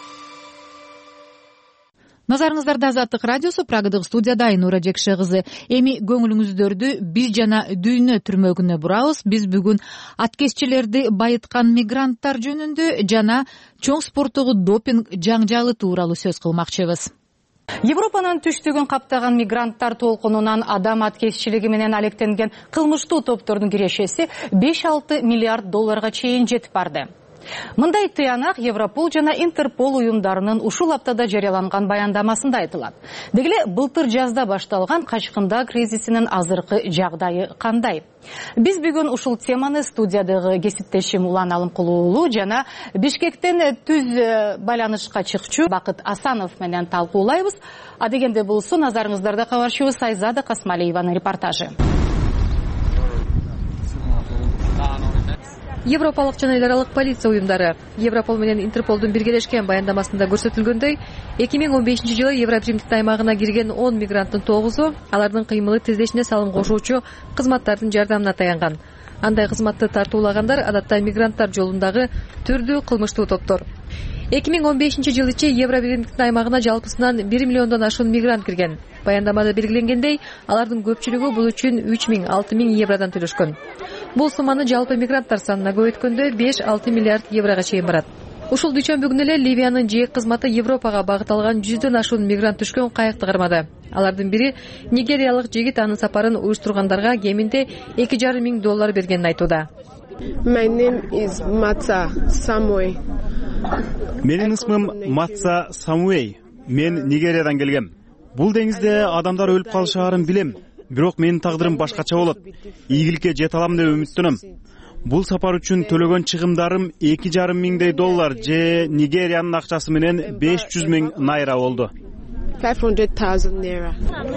Назарыңыздарда Азаттык радиосу, Прагадагы студияда Айнура Жекше кызы. Эми көңүлүңүздөрдү биз жана дүйнө түрмөгүнө бурабыз. Биз бүгүн аткезчилерди байыткан мигранттар жөнүндө жана чоң спорттогу допинг жаңжалы тууралуу сөз кылмакчыбыз. Европанын түштүгүн каптаган мигранттар толкунунан адам аткезчилиги менен алектенген кылмыштуу топтордун кирешеси $5-6 миллиард чейин жетип барды. Мындай тыянак Европол жана Интерпол уюмдарынын ушул аптада жарыяланган баяндамасында айтылат. Дегеле былтыр жазда башталган качкында кризисинин азыркы жагдайы кандай? Биз бүгүн ушул теманы студиядагы кесиптешим Улан Алымкулуу жана Бишкектен түз байланышка чыкчу Бакыт Асанов менен талкуулайбыз. Адегенде болсо назарыңыздарда кабарчыбыз Айзада Касмалиеванын репортажы. Европалык жана эл аралык полиция уюмдары Европол менен Интерполдун биргелешкен баяндамасында көрсөтүлгөндөй, 2015-жылы Евробиримдик аймагына кирген 10 мигранттын 9-у алардын кыймылы тездешине салым кошуучу кызматтардын жардамына таянган. Андай кызматты тартуулагандар адатта мигранттар жолундагы түрдүү кылмыштуу топтор. 2015-жылы Евробиримдик аймагына жалпысынан 1 миллиондон ашуун мигрант кирген. Баяндамада белгиленгендей, алардын көпчүлүгү бул үчүн 3 миң евродон төлөшкөн. Бул сумманы жалпы мигранттар санына көбөйткөндө 5-6 миллиард еврого чейин барат. Ушул дүйшөмбү күнү эле Ливиянын жээк кызматы Европага багыт алган 100дөн ашуун мигрант түшкөн кайыкты кармады. Алардын бири нигериялык жигит анын сапарын уюштургандарга кеминде $2,5 миң бергенин айтууда. My name is Matsa Samuel. Менин ысмым Матса Самуэй. Мен Нигериядан келгем. Бул деңизде адамдар өлүп калышаарын билем. Бирок менин тагдырым башкача болот. Ийгиликке жете алам деп үмүттөнөм. Бул сапар үчүн төлөгөн чыгымдарым $2,5 миң же Нигериянын акчасы менен 500 миң найра болду. 500,000 naira.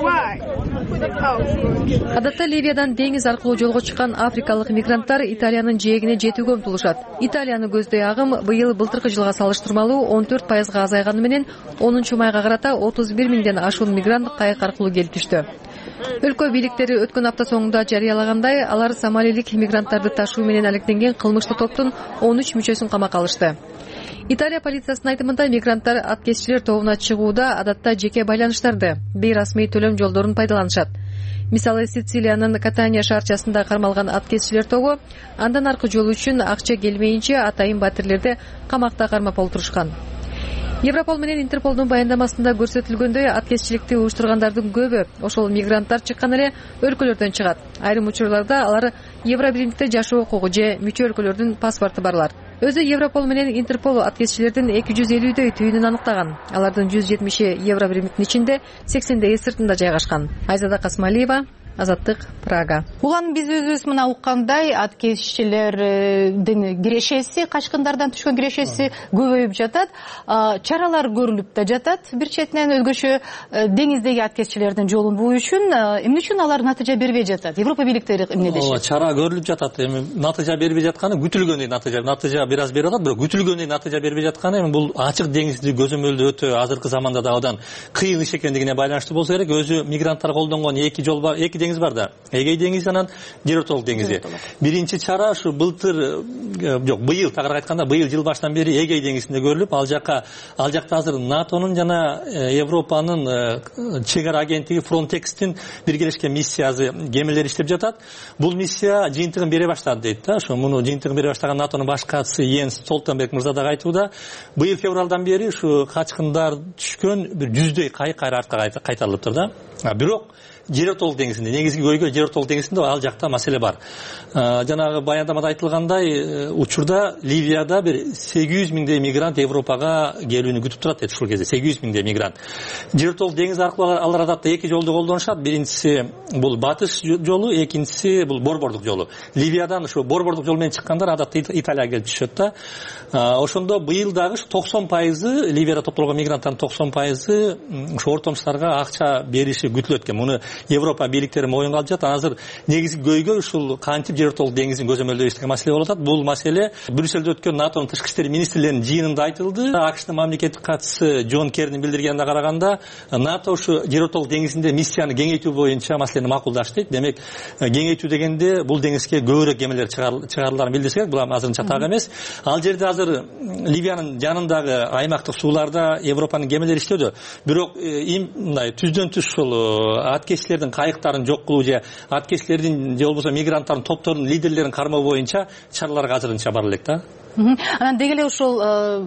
Адатта Ливиядан деңиз аркылуу жолго чыккан африкалык мигранттар Италиянын жээгине жетүүгө умтулушат. Италиянын көздөй агым былтыркы жылга салыштырмалуу 14% азайганы менен 10 майга карата 31 миңден ашуун мигрант кайык аркылуу келип түштү. Өлкө бийликтери өткөн апта соңунда жарыялагандай, алар сомалилик мигранттарды ташуу менен алектенген кылмыштуу топтун 13 мүчөсүн камакка алышты. Италия полициясынын айтымында мигранттар аткезчилер тобуна чыгууда адатта жеке байланыштарды, бейрасмий төлөм жолдорун пайдаланышат. Мисалы, Сицилиянын Катания шаарчасында кармалган аткезчилер тобу андан аркы жол үчүн акча келмейинче атайын батирлерди камакта кармап олтурушкан. Европол менен Интерполдун баяндамасында көрсөтүлгөндөй, аткезчиликти уюштургандардын көбү ошол мигранттар чыккан эле өлкөлөрдөн чыгат. Айрым учурларда алар Евробиримдикте жашоо укугу же мүчө өлкөлөрдүн паспорту барлар. Өзү Европол менен Интерпол аткезчилердин 250дөй түйүнүн аныктаган. Алардын 170 Евробиримдиктин ичинде 80 сыртында жайгашкан. Айзада Касмалиева, Азаттык, Прага. Улан биз өзүбүз мына уккандай аткезчилердин кирешеси, качкындардан түшкөн кирешеси көбөйүп жатат. Чаралар көрүлүп да жатат. Бир четинен өзгөчө деңиздеги аткезчилердин жолун буу үчүн эмне үчүн алар натыйжа бербей жатат? Европа бийликтери эмне дешет? Чара көрүлүп жатат. Эми натыйжа бербей жатканы күтүлгөндөй натыйжа бир аз берип атат, бирок күтүлгөндөй натыйжа бербей жатканы эми бул ачык деңизди көзөмөлдөө өтө азыркы заманда да одан кыйын иш экендигине байланыштуу болсо керек. Өзү мигранттар колдонгон эки жол бар, эки деңиз бар да. Эгей деңизи анан Жеротолук деңизи. Биринчи чара ушу быйыл тагыраак айтканда быйыл жыл башынан бери Эгей деңизинде көрүлүп, ал жакта азыр НАТОнун жана Европанын чек ара агенттиги Frontex'тин биргелешкен миссиясы кемелер иштеп жатат. Бул миссия жыйынтыгын бере баштады дейт да. Ошо муну жыйынтыгын бере баштаган НАТОнун баш катчысы Йенс Столтенберг мырза да айтууда. Быйыл февралдан бери ушу качкындар түшкөн бир 100дөй кайык кайра артка кайтарылыптыр да. Бирок Жеротолук деңизинде, негизги көйгөй Жеротолук деңизинде ал жакта маселе бар. Жанагы баяндамада айтылгандай, учурда Ливияда бир 800 миңдей мигрант Европага келүүнү күтүп турат дейт ушул кезде. 800 миңдей мигрант. Жеротолук деңизи аркылуу алар адатта эки жолду колдонушат. Биринчиси бул батыш жолу, экинчиси бул борбордук жолу. Ливиядан ушу борбордук жол менен чыккандар адатта Италияга келип түшөт да. Ошондо быйыл дагы 90% Ливияда топтолгон мигранттардын 90% ушу ортомчуларга акча бериши күтүлөт экен. Муну Европа бийликтери моюнга алып жатат. Азыр негизги көйгөй ушул кантип Жеротолук деңизин көзөмөлдөй деген маселе болуп атат. Бул маселе Брюсселде өткөн НАТОнун тышкы иштер министрлеринин жыйынында айтылды. АКШнын мамлекеттик катчысы Джон Керринин билдиргенине караганда, НАТО ушу Жеротолук деңизинде миссияны кеңейтүү боюнча маселени макулдашты дейт. Демек, кеңейтүү дегенде бул деңизге көбүрөөк кемелер чыгарыларын билдирсе керек. Бул азырынча так эмес. Ал жерде азыр Ливиянын жанындагы аймактык сууларда Европанын кемелери иштөөдө. Бирок мындай түздөн түз ушул аткезчилердин кайыктарын жок кылуу же аткезчилердин же болбосо мигранттардын топторунун лидерлерин кармоо боюнча чараларга азырынча бар элек да. Анан деги эле ушул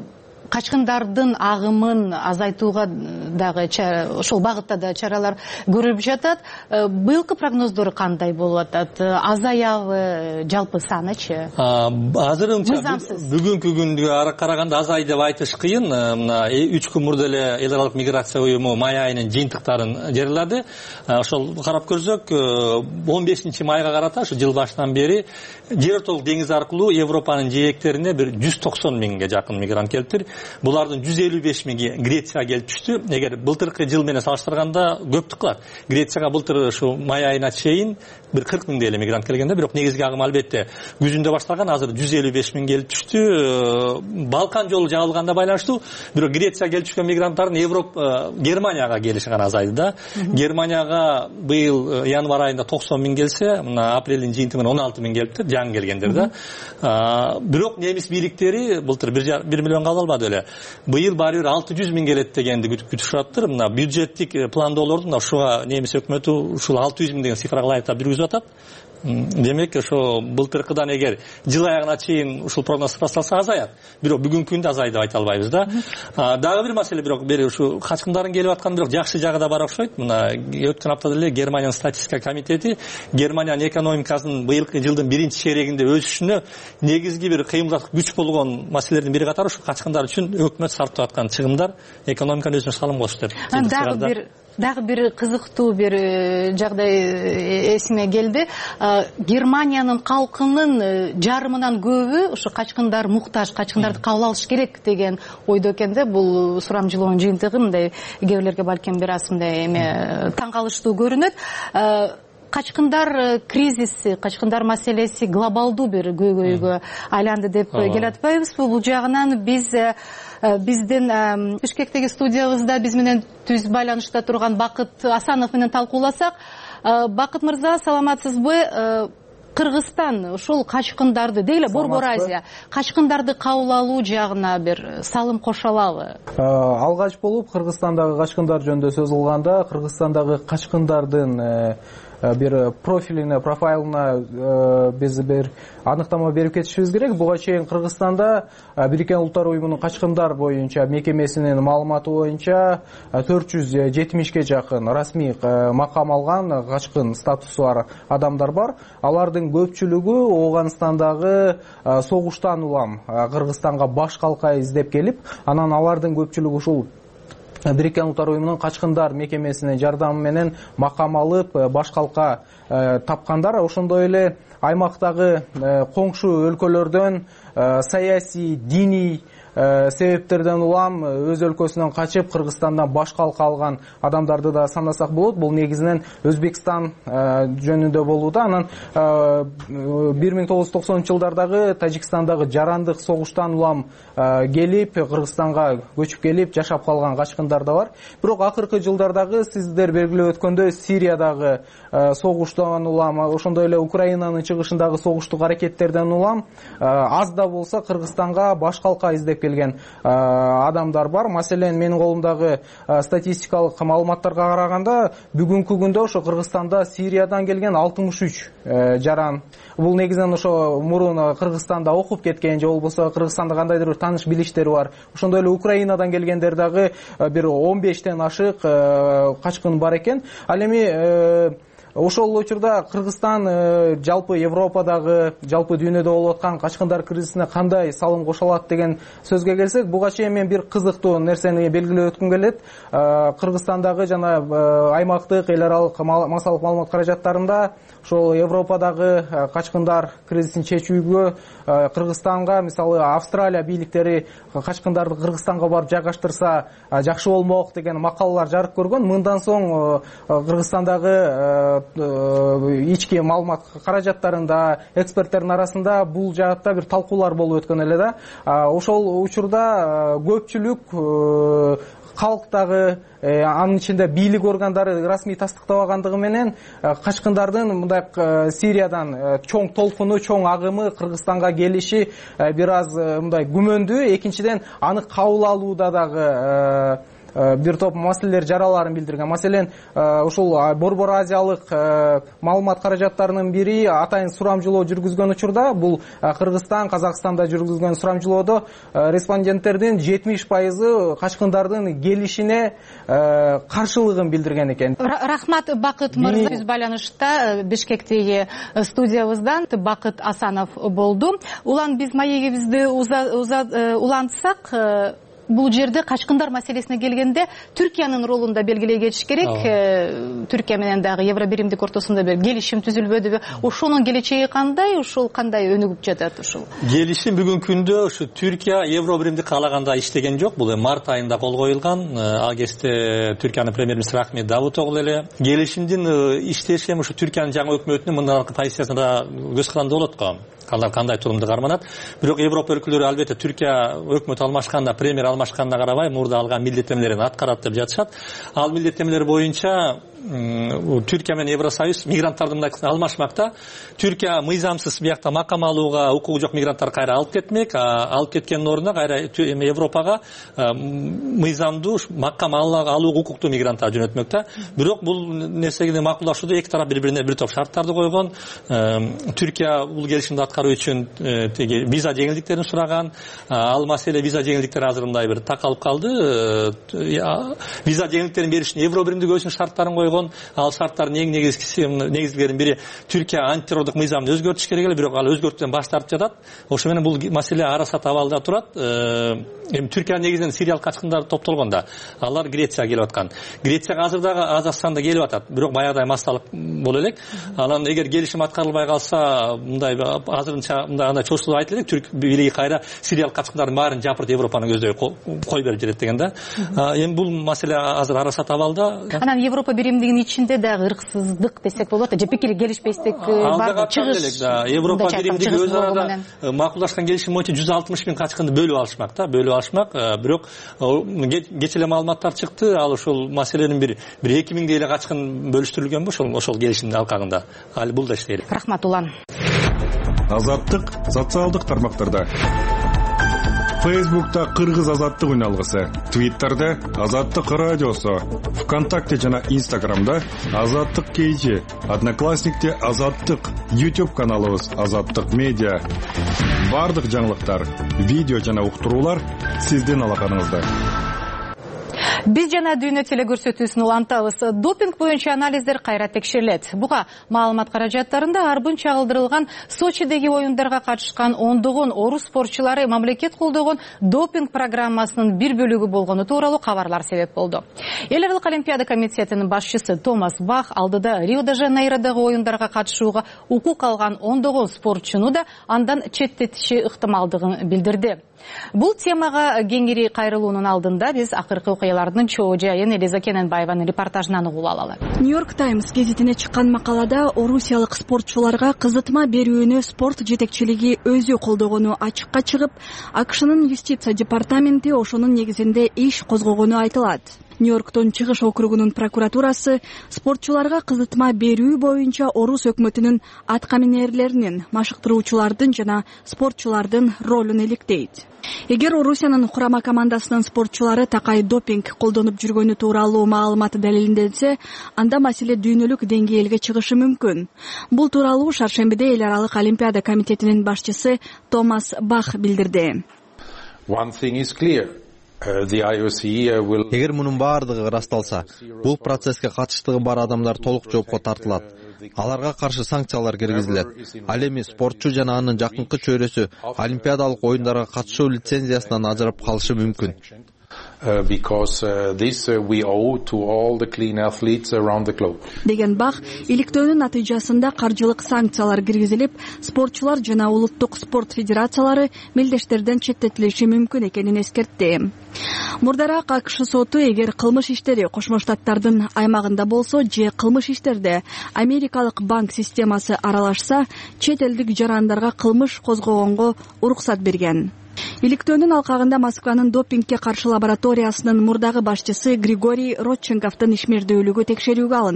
качкындардын агымын азайтууга дагы ошол багытта да чаралар көрүлүп жатат. Быйылкы прогноздор кандай болуп атат? Азаябы жалпы санычы? Азырынча бүгүнкү күнгө караганда азай деп айтыш кыйын. Мына 3 күн мурда эле эл аралык миграция уюму май айынын жыйынтыктарын жарыялады. Ошол карап көрсөк, 15-майга карата ушу жыл башынан бери жер толук деңиз аркылуу Европанын жээктерине бир 190 миңге жакын мигрант келиптир. Булардын 155 миңи Грецияга келип түштү. Эгер былтыркы жыл менен салыштырганда көптүк кылат. Грецияга былтыр ушу май айына чейин бир 40 миңдей эле мигрант келгенде, бирок негизги агым албетте күзүндө башталган, азыр 155 миң келип түштү. Балкан жолу жабылганда байланыштуу, бирок Греция келип түшкөн мигранттардын Германияга келиши гана азайды да. Германияга быйыл январь айында 90 миң келсе, мына апрелдин жыйынтыгы менен 16 миң келиптир, жаңы келгендер да. Бирок немис бийликтери былтыр 1 миллионго ала албады эле. Быйыл баары бир 600 миң келет дегенди күтүшүп атыптыр. Мына бюджеттик пландоолорду ушуга немис өкмөтү ушул 600 миң деген цифрага ылайыктап жүргүзүп атат. Демек, ошо былтыркыдан эгер жыл аягына чейин ушул прогноз башталса азаят. Бирок бүгүнкү күндө азайды деп айта албайбыз да. Дагы бир маселе, бирок бери ушу качкындардын келип аткан бирок жакшы жагы да бар окшойт. Мына өткөн аптада эле Германиянын статистика комитети Германиянын экономикасынын быйылкы жылдын биринчи чейрегинде өсүшүнө негизги бир кыймылдаткыч күч болгон маселелердин бири катары ушу качкындар үчүн өкмөт сарптап аткан чыгымдар экономиканын өзүнө салым кошту деп. Дагы бир кызыктуу бир жагдай эсиме келди. Германиянын калкынын жарымынан көбү ушу качкындар муктаж, качкындарды кабыл алыш керек деген ойдо экен да. Бул сурамжылоонун жыйынтыгы мындай кээ бирлерге балким бир аз мындай таң калыштуу көрүнөт. Качкындар кризиси, качкындар маселеси глобалдуу бир көйгөйгө айланды деп келатпайбызбы? Бул жагынан биздин Бишкектеги студиябызда биз менен түз байланышта турган Бакыт Асанов менен талкууласак, Бакыт мырза, саламатсызбы? Кыргызстан ушул качкындарды дейле Борбор Азия качкындарды кабыл алуу жагына бир салым кошо алабы? Алгач болуп Кыргызстандагы качкындар жөнүндө сөз кылганда, Кыргызстандагы качкындардын бир профилине, профайлына биз бир аныктама берип кетишибиз керек. Буга чейин Кыргызстанда Бириккен Улуттар Уюмунун качкындар боюнча мекемесинин маалыматы боюнча 470ке жакын расмий макам алган качкын статусу бар адамдар бар. Алардын көпчүлүгү Ооганстандагы согуштан улам Кыргызстанга баш калка издеп келип, анан алардын көпчүлүгү ушул Бириккен Улуттар Уюмунун качкындар мекемесинин жардамы менен макам алып баш калка тапкандар. Ошондой эле аймактагы коңшу өлкөлөрдөн саясий, диний себептерден улам өз өлкөсүнөн качып Кыргызстандан баш калка алган адамдарды да санасак болот. Бул негизинен Өзбекстан жөнүндө болууда. Анан 1990-жылдардагы Тажикстандагы жарандык согуштан улам келип Кыргызстанга көчүп келип жашап калган качкындар да бар. Бирок акыркы жылдардагы сиздер белгилеп өткөндөй Сириядагы согуштан улам, ошондой эле Украинанын чыгышындагы согуштук аракеттерден улам аз да болсо Кыргызстанга баш калка издеп келген адамдар бар. Маселен, менин колумдагы статистикалык маалыматтарга караганда, бүгүнкү күндө ошо Кыргызстанда Сириядан келген 63 жаран. Бул негизинен ошо мурун Кыргызстанда окуп кеткен же болбосо Кыргызстанда кандайдыр бир тааныш билиштери бар. Ошондой эле Украинадан келгендер дагы бир 15тен ашык качкын бар экен. Ал эми ошол учурда Кыргызстан жалпы Европадагы, жалпы дүйнөдө болуп аткан качкындар кризисине кандай салым кошо алат деген сөзгө келсек, буга чейин мен бир кызыктуу нерсени белгилеп өткүм келет. Кыргызстандагы жана аймактык эл аралык массалык маалымат каражаттарында ошол Европадагы качкындар кризисин чечүүгө Кыргызстанга, мисалы Австралия бийликтери качкындарды Кыргызстанга барып жайгаштырса жакшы болмок деген макалалар жарык көргөн. Мындан соң Кыргызстандагы ички маалымат каражаттарында, эксперттердин арасында бул жаатта бир талкуулар болуп өткөн эле да. Ошол учурда көпчүлүк калктагы, анын ичинде бийлик органдары расмий тастыктабагандыгы менен качкындардын мындай Сириядан чоң толкуну, чоң агымы Кыргызстанга келиши бир аз мындай күмөндүү. Экинчиден, аны кабыл алууда дагы бир топ маселелер жараларын билдирген. Маселен, ушул Борбор Азиялык маалымат каражаттарынын бири атайын сурамжылоо жүргүзгөн учурда, бул Кыргызстан, Казакстанда жүргүзгөн сурамжылоодо респонденттердин 70% качкындардын келишине каршылыгын билдирген экен. Рахмат, Бакыт мырза. Биз байланышта Бишкектеги студиябыздан Бакыт Асанов болду. Улан биз маегибизди улантсак, бул жерде качкындар маселесине келгенде Түркиянын ролун да белгилей кетиш керек. Түркия менен дагы Евробиримдик ортосунда бир келишим түзүлбөдүбү? Ошонун келечеги кандай, ушул кандай өнүгүп жатат ушул? Келишим бүгүнкү күндө ушу Түркия Евробиримди каалаганда иштеген жок. Бул март айында кол коюлган. Ал кезде Түркиянын премьер-министри Ахмет Давутоглу эле. Келишимдин иштеши ушу Түркиянын жаңы өкмөтүнүн мындагы позициясында көз каранды болот го. Кандай турумду карманат. Бирок Европа өлкөлөрү албетте Түркия өкмөт алмашканда, премьер алмашканына карабай мурда алган милдеттенмелерин аткарат деп жатышат. Ал милдеттенмелер боюнча Түркия менен Евросоюз мигранттарды алмашмакта. Түркия мыйзамсыз биякта макам алууга укугу жок мигранттар кайра алып кетмек. Алып кеткендин ордуна кайра Европага мыйзамдуу макам алууга укуктуу мигранттар жөнөтмөктө. Бирок бул нерсени макулдашууда эки тарап бири-бирине бир топ шарттарды койгон. Түркия бул келишимди аткаруу үчүн виза жеңилдиктерин сураган. Ал маселе виза жеңилдиктери азыр мындай бир такалып калды. Виза жеңилдиктерин бериш үчүн Евробиримдик өзүнүн шарттарын койгон. Ал шарттардын эң негизгилеринин бири Түркия антитеррорлук мыйзамды өзгөртүш керек эле, бирок ал өзгөртүүдөн баш тартып жатат. Ошо менен бул маселе арасат абалда турат. Эми Түркия негизинен сириялык качкындар топтолгонда, алар Грецияга келип аткан. Грецияга азыр дагы Азастанда келип атат, бирок баягыдай массалык боло элек. Анан эгер келишим аткарылбай калса, мындай азырынча мындай чоочулуп айтылат элек, Түрк бийлиги кайра сириялык качкындардын баарын жапырт Европанын көздөй кой берип жиберет деген да. Эми бул маселе азыр арасат абалда. Анан Европа биримдигинин ичинде дагы ырксыздык десек болот, жепекери келишпестик бар, чыгыш. Европа биримдиги өз арада макулдашкан келишим боюнча 160 000 качкынды бөлүп алышмак, бирок кече эле маалыматтар чыкты. Ал ошол маселенин бир 2000 эле качкын бөлүштүрүлгөнбү ошол келишимдин алкагында. Ал бул да иштейт. Рахмат Улан. Азаттык социалдык тармактарда. Фейсбукта Кыргыз Азаттык үналгысы, Твиттерде Азаттык радиосу, ВКонтакте жана Инстаграмда Азаттык KG, Одноклассникте Азаттык, YouTube каналыбыз Азаттык медиа. Бардык жаңылыктар, видео жана уктуруулар сиздин алаканыңызда. Биз жана дүйнө телекөрсөтүүсүн улантабыз. Допинг боюнча анализдер кайра текшерилет. Буга маалымат каражаттарында арбын чагылдырылган Сочидеги оюндарга катышкан ондогон орус спортчулары мамлекет колдогон допинг программасынын бир бөлүгү болгону тууралуу кабарлар себеп болду. Эл аралык олимпиада комитетинин башчысы Томас Бах алдыда Рио-де-Жанейродогу оюндарга катышууга укук алган ондогон спортчуну да андан четтетиши ыктымалдыгын билдирди. Бул темага кеңири кайрылуунун алдында биз акыркы окуялардын чоо жайын Элиза Кененбаеванын репортажынан угуп алалы. Нью-Йорк Таймс гезитине чыккан макалада орусиялык спортчуларга кызытма берүүнү спорт жетекчилиги өзү колдогону ачыкка чыгып, АКШнын юстиция департаменти ошонун негизинде иш козгогону айтылат. Нью-Йорктун чыгыш округунун прокуратурасы спортчуларга кызытма берүү боюнча орус өкмөтүнүн аткаминерлеринин, машыктыруучулардын жана спортчулардын ролун иликтейт. Эгер Орусиянын курама командасынын спортчулары такай допинг колдонуп жүргөнү тууралуу маалыматы далилденсе, анда маселе дүйнөлүк деңгээлге чыгышы мүмкүн. Бул тууралуу шаршембиде эл аралык олимпиада комитетинин башчысы Томас Бах билдирди. Эгер мунун баардыгы ырасталса, бул процесске катыштыгы бар адамдар толук жоопко тартылат. Аларга каршы санкциялар киргизилет. Ал эми спортчу жана анын жакынкы чөйрөсү олимпиадалык оюндарга катышуу лицензиясынан ажырап калышы мүмкүн. Деген Бах, иликтөөнүн натыйжасында каржылык санкциялар киргизилип, спортчулар жана улуттук спорт федерациялары мелдештерден четтетилиши мүмкүн экенин эскертти. Мурдараак АКШ соту эгер кылмыш иштери Кошмо Штаттардын аймагында болсо же кылмыш иштерде Америкалык банк системасы аралашса, чет элдик жарандарга кылмыш козгогонго уруксат берген. Иликтөөнүн алкагында Москванын допингке каршы лабораториясынын мурдагы башчысы Григорий Родченковдун ишмердүүлүгү текшерүүгө алынат.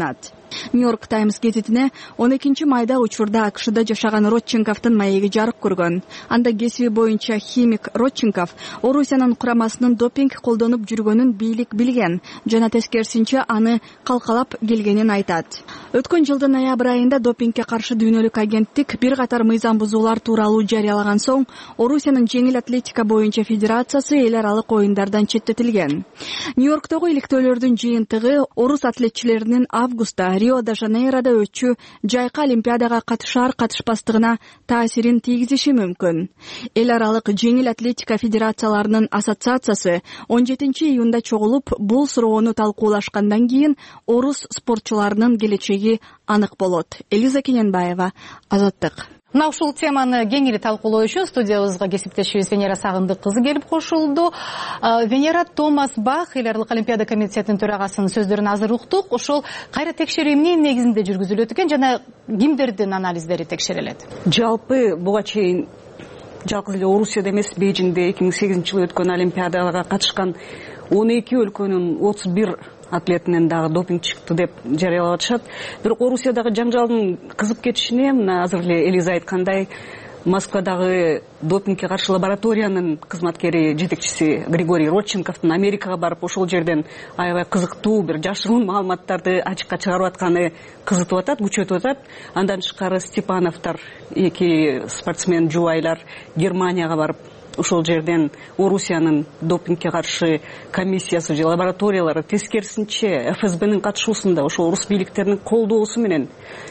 Нью-Йорк Таймс гезитине 12-майда учурда АКШда жашаган Родченковдун маеги жарык көргөн. Анда кесиби боюнча химик Родченков Орусиянын курамасынын допинг колдонуп жүргөнүн бийлик билген жана тескерисинче аны калкалап келгенин айтат. Өткөн жылдын ноябрь айында допингге каршы дүйнөлүк агенттик бир катар мыйзам бузуулар тууралуу жарыялаган соң Орусиянын жеңил атлетика боюнча федерациясы эл аралык оюндардан четтетилген. Нью-Йорктогу иликтөөлөрдүн жыйынтыгы орус атлетчилеринин августта Рио-де-Жанейрода өтчү жайкы олимпиадага катышар-катышпастыгына таасирин тийгизиши мүмкүн. Эл аралык жеңил атлетика федерацияларынын ассоциациясы 17 июнда чогулуп, бул суроону талкуулашкандан кийин орус спортчуларынын келечеги анык болот. Элиза Кененбаева, Азаттык. Мына ушул теманы кеңири талкуулоо үчүн студиябызга кесиптешибиз Венера Сагындык кызы келип кошулду. Венера, Томас Бах, эл аралык олимпиада комитетинин төрагасынын сөздөрүн азыр уктук. Ошол кайра текшерүү эмненин негизинде жүргүзүлөт экен жана кимдердин анализдери текшерилет? Жалпы буга чейин жалгыз эле Орусияда эмес, Бейжиңде 2008-жылы өткөн олимпиадага катышкан 12 өлкөнүн 31 атлетинен дагы допинг чыкты деп жарыялап атышат. Бирок Орусиядагы жаңжалдын кызып кетишине мына азыр эле Элиза айткандай, Москвадагы допингге каршы лабораториянын кызматкери, жетекчиси Григорий Родченковдун Америкага барып ошол жерден аябай кызыктуу бир жашыруун маалыматтарды ачыкка чыгарып атканы кызытып атат, күчөтүп атат. Андан тышкары Степановдор, эки спортсмен жубайлар Германияга барып ошол жерден Орусиянын допингге каршы комиссиясы же лабораториялары тескерисинче ФСБнин катышуусунда ошол орус бийликтеринин колдоосу менен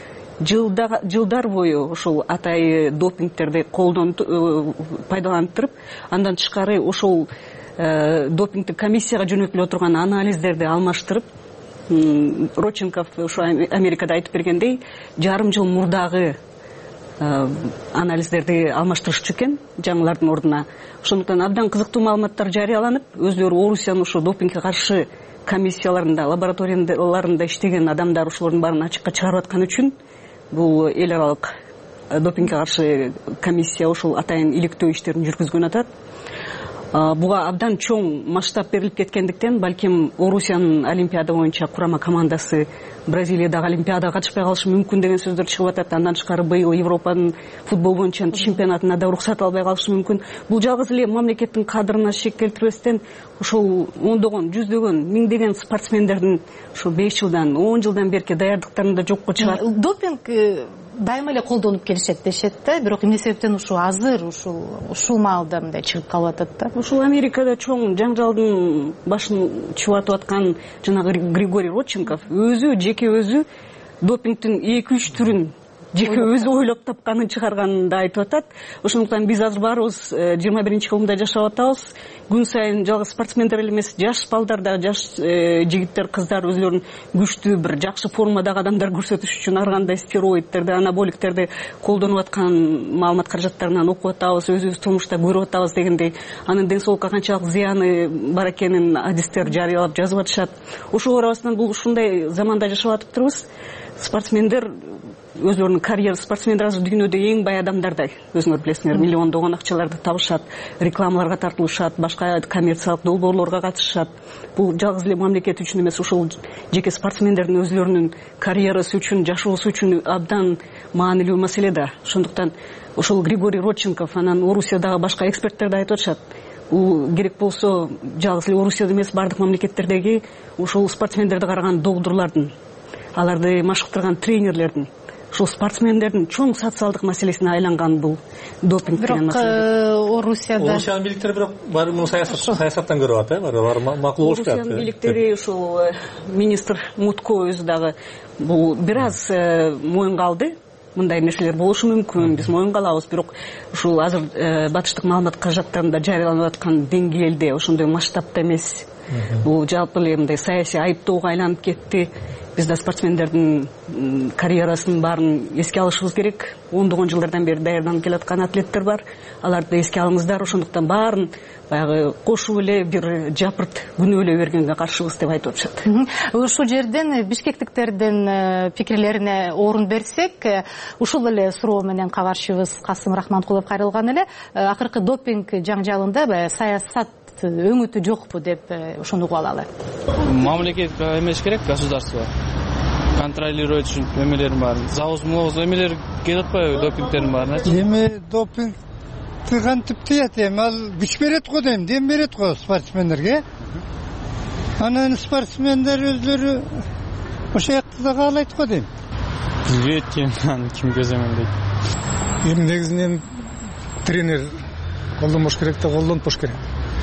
жылдар бою ошол атайы допингтерди пайдаланып туруп, андан тышкары ошол допингдик комиссияга жөнөтүлө турган анализдерди алмаштырып, Родченков ошо Америкада айтып бергендей, жарым жыл мурдагы анализдерди алмаштырышчу экен жаңылардын ордуна. Ошондуктан абдан кызыктуу маалыматтар жарыяланып, өздөрү Орусиянын ошо допингге каршы комиссияларында, лабораторияларында иштеген адамдар ошолордун баарын ачыкка чыгарып аткан үчүн бул эл аралык допингге каршы комиссия ошол атайын иликтөө иштерин жүргүзгөн атат. Буга абдан чоң масштаб берилип кеткендиктен, балким Орусиянын олимпиада боюнча курама командасы Бразилиядагы олимпиадага катышпай калышы мүмкүн деген сөздөр чыгып атат. Андан тышкары быйыл Европанын футбол боюнча чемпионатына да уруксат албай калышы мүмкүн. Бул жалгыз эле мамлекеттин кадрына шек келтирбестен, ошол ондогон, жүздөгөн, миңдеген спортсмендердин ошо 5 жылдан, 10 жылдан берки даярдыктарында жокко чыгат. Допинг дайыма эле колдонуп келишет дешет да, бирок эмне себептен азыр ушул маалда мындай чыгып калып атат да? Ушул Америкада чоң жаңжалдын башын чубатып аткан жанагы Григорий Родченков жеке өзү допингдин 2-3 түрүн жеке өзү ойлоп тапканын чыгарганын да айтып атат. Ошондуктан биз азыр баарыбыз 21-кылымда жашап атабыз. Күн сайын жалгыз спортсмендер эле эмес, жаш балдар да, жаш жигиттер, кыздар өзлөрүн күчтүү бир жакшы формадагы адамдар көрсөтүш үчүн ар кандай стероидтерди, анаболиктерди колдонуп аткан маалымат каражаттарынан окуп атабыз, өзүбүз турмушта көрүп атабыз дегендей, анын ден соолукка канчалык зыяны бар экенин адистер жарыялап жазып атышат. Ошого арабыздан бул ушундай заманда жашап атыптырбыз. Спортсмендер өзлөрүнүн карьерасы, спортсмендер азыр дүйнөдө эң бай адамдардай, өзүңөр билесиңер, миллиондогон акчаларды табышат, рекламаларга тартылышат, башка коммерциялык долбоорлорго катышышат. Бул жалгыз эле мамлекет үчүн эмес, ошол жеке спортсмендердин өзлөрүнүн карьерасы үчүн, жашоосу үчүн абдан маанилүү маселе да. Ошондуктан ошол Григорий Родченков, анан Орусиядагы башка эксперттер да айтып атышат. Бул керек болсо жалгыз эле Орусияда эмес, бардык мамлекеттердеги ошол спортсмендерди караган докторлордун, аларды машыктырган тренерлердин, ушул спортсмендердин чоң социалдык маселесине айланган бул допинг деген маселе. Орусиянын бийликтери бирок баары муну саясаттан көрүп атат, баары макул болуш керек. Орусиянын бийликтери ушул министр Мутко өзү дагы бул бир аз моюнга алды. Мындай нерселер болушу мүмкүн, биз моюнга алабыз, бирок ушул азыр батыштык маалымат каражаттарында жарыяланып аткан деңгээлде, ошондой масштабта эмес. Бул жалпы эле мындай саясий айыптоого айланып кетти. Биз да спортсмендердин карьерасынын баарын эске алышыбыз керек. Ондогон жылдардан бери даярданып келаткан атлеттер бар. Аларды эске алыңыздар. Ошондуктан баарын баягы кошуп эле бир жапырт күнөөлөй бергенге каршыбыз деп айтып атышат. Ушул жерден бишкектиктердин пикирлерине орун берсек, ушул эле суроо менен кабарчыбыз Касым Рахманкулов кайрылган эле. Акыркы допинг жаңжалында саясат өңүтү жокпу деп ошону угуп алалы. Мамлекет эмес керек, государство. контролировать үчүн эмелердин баарын завоз эмелер келип атпайбы, допингтердин баарына? Эми допинг кантип тыят эми, ал күч берет го дейм, дем берет го спортсмендерге. Анан спортсмендер өздөрү ошол жакты да каалайт го дейм. Билбейт ким көзөмөл дейт. Эми негизинен тренер колдонбош керек да, колдонтпош керек.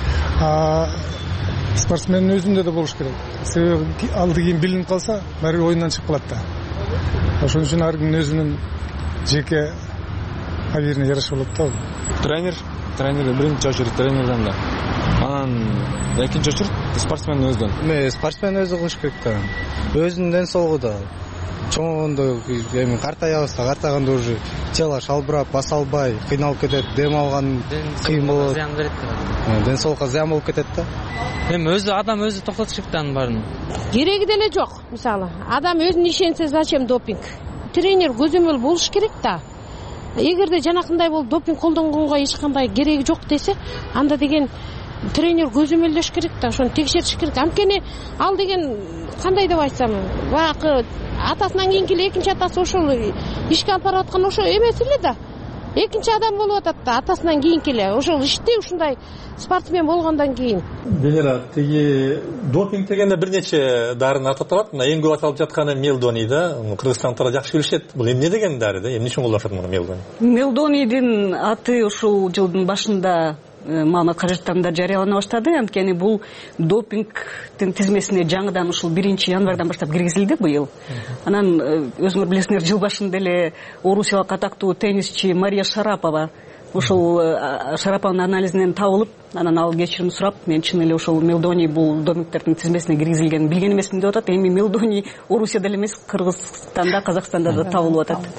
Спортсмендин өзүндө да болуш керек. Себеби алды кийин билинип калса, баары оюндан чыгып калат да. Ошон үчүн ар кимдин өзүнүн жеке абийирине жараша болот да. Тренер биринчи очередь тренерден да. Анан экинчи очередь спортсмендин өзүнөн. Спортсмен өзү кылыш керек да. Өзүнүн ден соолугу да. Чоңондо эми картаябыз да, картаганда уже тело шалбырап, баса албай, кыйналып кетет, дем алган кыйын болот. Зыян берет да. Ден соолукка зыян болуп кетет да. Эми адам өзү токтотуш керек да анын баарын. Кереги деле жок. Мисалы, адам өзүн ишенсе, зачем допинг? Тренер көзөмөл болуш керек да. Эгерде жанакындай болуп допинг колдонгонго эч кандай кереги жок десе, анда деген тренер көзөмөлдөш керек да, ошону текшериш керек. Анткени ал деген кандай деп айтсам, баягы атасынан кийинки эле экинчи атасы ошол ишке алып барып аткан ошо эмес эле да. Экинчи адам болуп атат да, атасынан кийинки эле. Ошол иште ушундай спортсмен болгондон кийин. Венера, тиги допинг дегенде бир нече дарыны аталат. Мына эң көп аталып жатканы мелдоний да. Кыргызстандагы жакшы билишет. Бул эмне деген дары да? Эмне үчүн колдонушат муну мелдоний? Мелдонийдин аты ушул жылдын башында маалымат каражаттарында жарыялана баштады. Анткени бул допингдин тизмесине жаңыдан ушул 1-январдан баштап киргизилди быйыл. Анан өзүңөр билесиңер, жыл башында эле орусиялык атактуу теннисчи Мария Шарапова ушул Шарапованын анализинен табылып, анан ал кечирим сурап, мен чын эле ошол мелдоний бул допингдердин тизмесине киргизилген билген эмесмин деп атат. Эми мелдоний Орусияда эле эмес, Кыргызстанда, Казакстанда да табылып атат.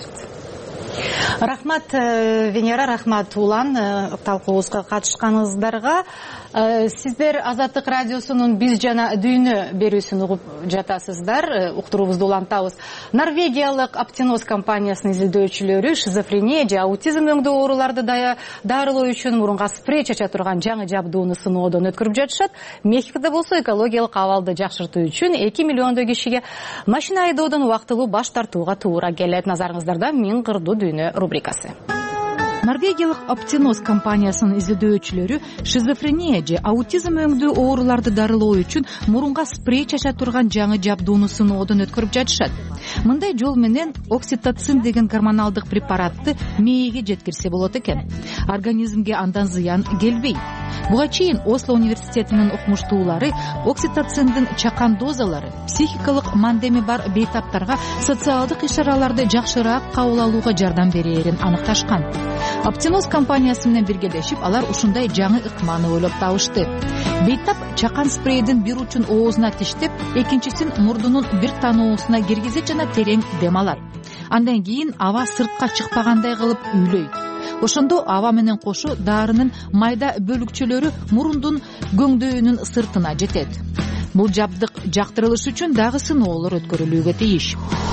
Рахмат Венера, рахмат Улан талкуубузга катышканыңыздарга. Сиздер Азаттык радиосунун биз жана дүйнө берүүсүн угуп жатасыздар. Уктуруубузду улантабыз. Норвегиялык Аптинос компаниясынын изилдөөчүлөрү шизофрения же аутизм өңдүү ооруларды дарылоо үчүн мурунга спрей чача турган жаңы жабдууну сыноодон өткөрүп жатышат. Мексикада болсо экологиялык абалды жакшыртуу үчүн 2 миллиондой кишиге машина айдоодон убактылуу баш тартууга туура келет. Назарыңыздарда Миң кырдуу дүйнө рубрикасы. Норвегиялык Аптинос компаниясынын изилдөөчүлөрү шизофрения же аутизм өңдүү ооруларды дарылоо үчүн мурунга спрей чача турган жаңы жабдууну сыноодон өткөрүп жатышат. Мындай жол менен окситоцин деген гормоналдык препаратты мээге жеткирсе болот экен. Организмге андан зыян келбейт. Буга чейин Осло университетинин окумуштуулары окситоциндин чакан дозалары психикалык мандеми бар бейтаптарга социалдык иш-чараларды жакшыраак кабыл алууга жардам берээрин аныкташкан. Аптинос компаниясы менен биргелешип, алар ушундай жаңы ыкманы ойлоп табышты. Бейтап чакан спрейдин бир учун оозуна тиштеп, экинчисин мурдунун бир таноосуна киргизет жана терең дем алат. Андан кийин аба сыртка чыкпагандай кылып үйлөйт. Ошондо аба менен кошо дарынын майда бөлүкчөлөрү мурундун көңдөөнүн сыртына жетет. Бул жабдык жактырылыш үчүн дагы сыноолор өткөрүлүүгө тийиш.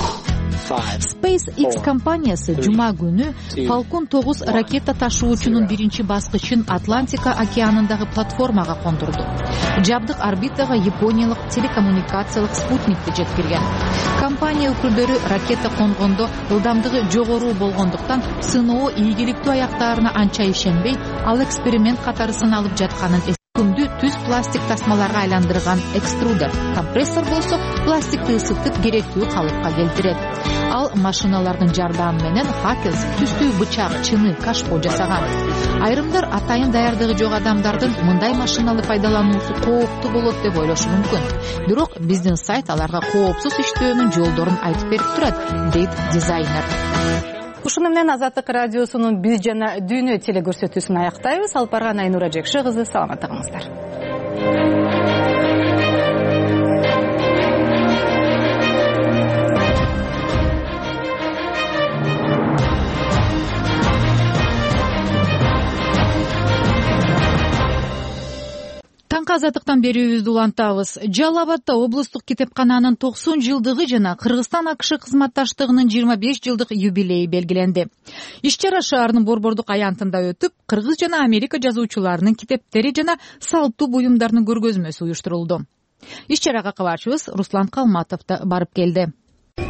SpaceX компаниясы жума күнү Falcon 9 ракета ташуучунун биринчи баскычын Атлантика океанындагы платформага кондурду. Жабдык орбитага япониялык телекоммуникациялык спутникти жеткирген. Компания өкүлдөрү ракета конгондо ылдамдыгы жогору болгондуктан сыноо ийгиликтүү аяктаарына анча ишенбей, ал эксперимент катары сыналып жатканын күндү түз пластик тасмаларга айландырган экструдер. Компрессор болсо пластикти ысытып керектүү калыпка келтирет. Ал машиналардын жардамы менен хакерс түстүү бычак, чыны, кашпо жасаган. Айрымдар атайын даярдыгы жок адамдардын мындай машинаны пайдалануусу кооптуу болот деп ойлошу мүмкүн. Бирок биздин сайт аларга коопсуз иштөөнүн жолдорун айтып берип турат, дейт дизайнер. Ушуну менен Азаттык радиосунун биз жана дүйнө телекөрсөтүүсүн аяктайбыз. Алып барган Айнура Жекши кызы, саламаттыгыңыздар. Азаттыктан берүүбүздү улантабыз. Жалал Абадда облустук китепкананын 90 жылдыгы жана Кыргызстан АКШ кызматташтыгынын 25 жылдык юбилейи белгиленди. Иш-чара шаардын Борбордук аянтында өтүп, кыргыз жана Америка жазуучуларынын китептери жана салттуу буюмдарынын көргөзмөсү уюштурулду. Иш-чарага кабарчыбыз Руслан Калматов да барып келди.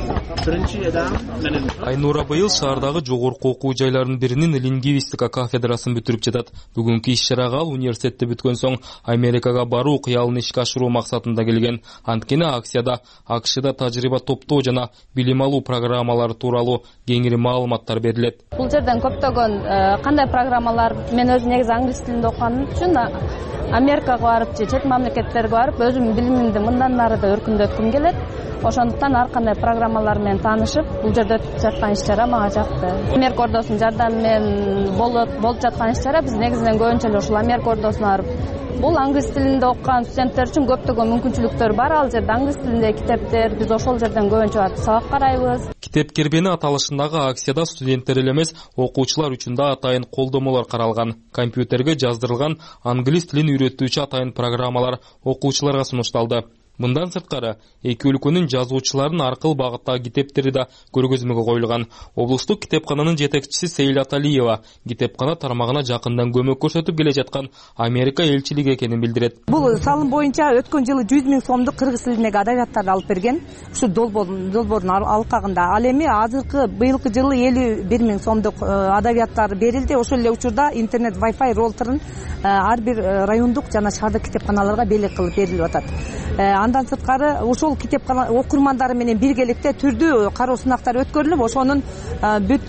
Айнура быйыл шаардагы жогорку окуу жайларынын биринин лингвистика кафедрасын бүтүрүп жатат. Бүгүнкү иш-чарага ал университетти бүткөн соң Америкага баруу кыялын ишке ашыруу максатында келген. Анткени акцияда АКШда тажрыйба топтоо жана билим алуу программалары тууралуу кеңири маалыматтар берилет. Бул жерден көптөгөн кандай программалар, мен өзүм негизи англис тилинде окуганым үчүн Америкага барып же чет мамлекеттерге барып өзүмдүн билимимди мындан ары да өркүндөткүм келет. Ошондуктан ар кандай программалар менен таанышып, бул жерде өтүп жаткан иш-чара мага жакты. Америка ордосунун жардамы менен болуп жаткан иш-чара биз негизинен көбүнчө эле ушул Америка ордосуна барып, бул англис тилинде окуган студенттер үчүн көптөгөн мүмкүнчүлүктөр бар. Ал жерде англис тилиндеги китептер, биз ошол жерден көбүнчө барып сабак карайбыз. Китеп кербени аталышындагы акцияда студенттер эле эмес, окуучулар үчүн да атайын колдомолор каралган. Компьютерге жаздырылган англис тилин үйрөтүүчү атайын программалар окуучуларга сунушталды. Мындан сырткары, эки өлкөнүн жазуучуларынын аркыл багыттагы китептери да көргөзмөгө коюлган. Облустук китепкананын жетекчиси Сейил Аталиева китепкана тармагына жакындан көмөк көрсөтүп келе жаткан Америка элчилиги экенин билдирет. Бул салым боюнча өткөн жылы 100 000 сомдук кыргыз тилиндеги адабияттарды алып берген. Ушу долбоордун алкагында. Ал эми азыркы быйылкы жылы 51 000 сомдук адабияттар берилди. Ошол эле учурда интернет Wi-Fi роутерын ар бир райондук жана шаардык китепканаларга белек кылып берилип атат. Андан сырткары ошол китепкана окурмандары менен биргеликте түрдүү кароо сынактар өткөрүлүп, ошонун бүт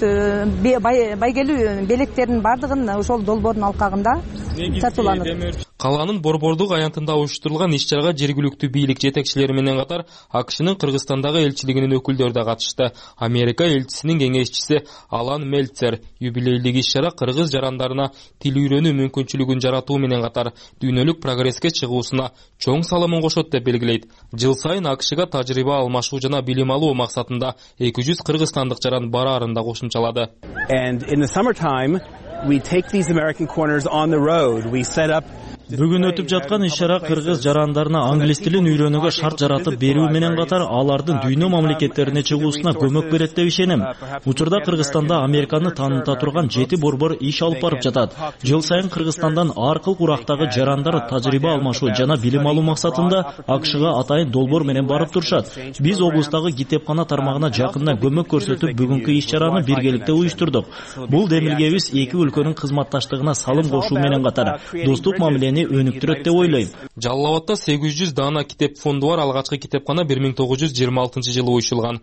байгелүү белектеринин бардыгын ошол долбоордун алкагында сатууланат. Калаанын Борбордук аянтында уюштурулган иш-чарага жергиликтүү бийлик жетекчилери менен катар АКШнын Кыргызстандагы элчилигинин өкүлдөрү да катышты. Америка элчисинин кеңешчиси Алан Мельцер юбилейлик иш-чара кыргыз жарандарына тил үйрөнүү мүмкүнчүлүгүн жаратуу менен катар дүйнөлүк прогресске чыгуусуна чоң салымын кошот деп белгилейт. Жыл сайын АКШга тажрыйба алмашуу жана билим алуу максатында 200 кыргызстандык жаран бараарын да кошумчалады. And in the summertime, we take these American corners on the road. We set up Бүгүн өтүп жаткан иш-чара кыргыз жарандарына англис тилин үйрөнүүгө шарт жаратып берүү менен катар алардын дүйнө мамлекеттерине чыгуусуна көмөк берет деп ишенем. Учурда Кыргызстанда Американы тааныта турган 7 борбор иш алып барып жатат. Жыл сайын Кыргызстандан ар кыл курактагы жарандар тажрыйба алмашуу жана билим алуу максатында АКШга атайын долбоор менен барып турушат. Биз облустагы китепкана тармагына жакындан көмөк көрсөтүп бүгүнкү иш-чараны биргеликте уюштурдук. Бул демилгебиз эки өлкөнүн кызматташтыгына салым кошуу менен катар достук мамилени өнүктүрөт деп ойлойм. Жалал Абадта 800 даана китеп фонду бар. Алгачкы китепкана 1926 жылы уюштурулган.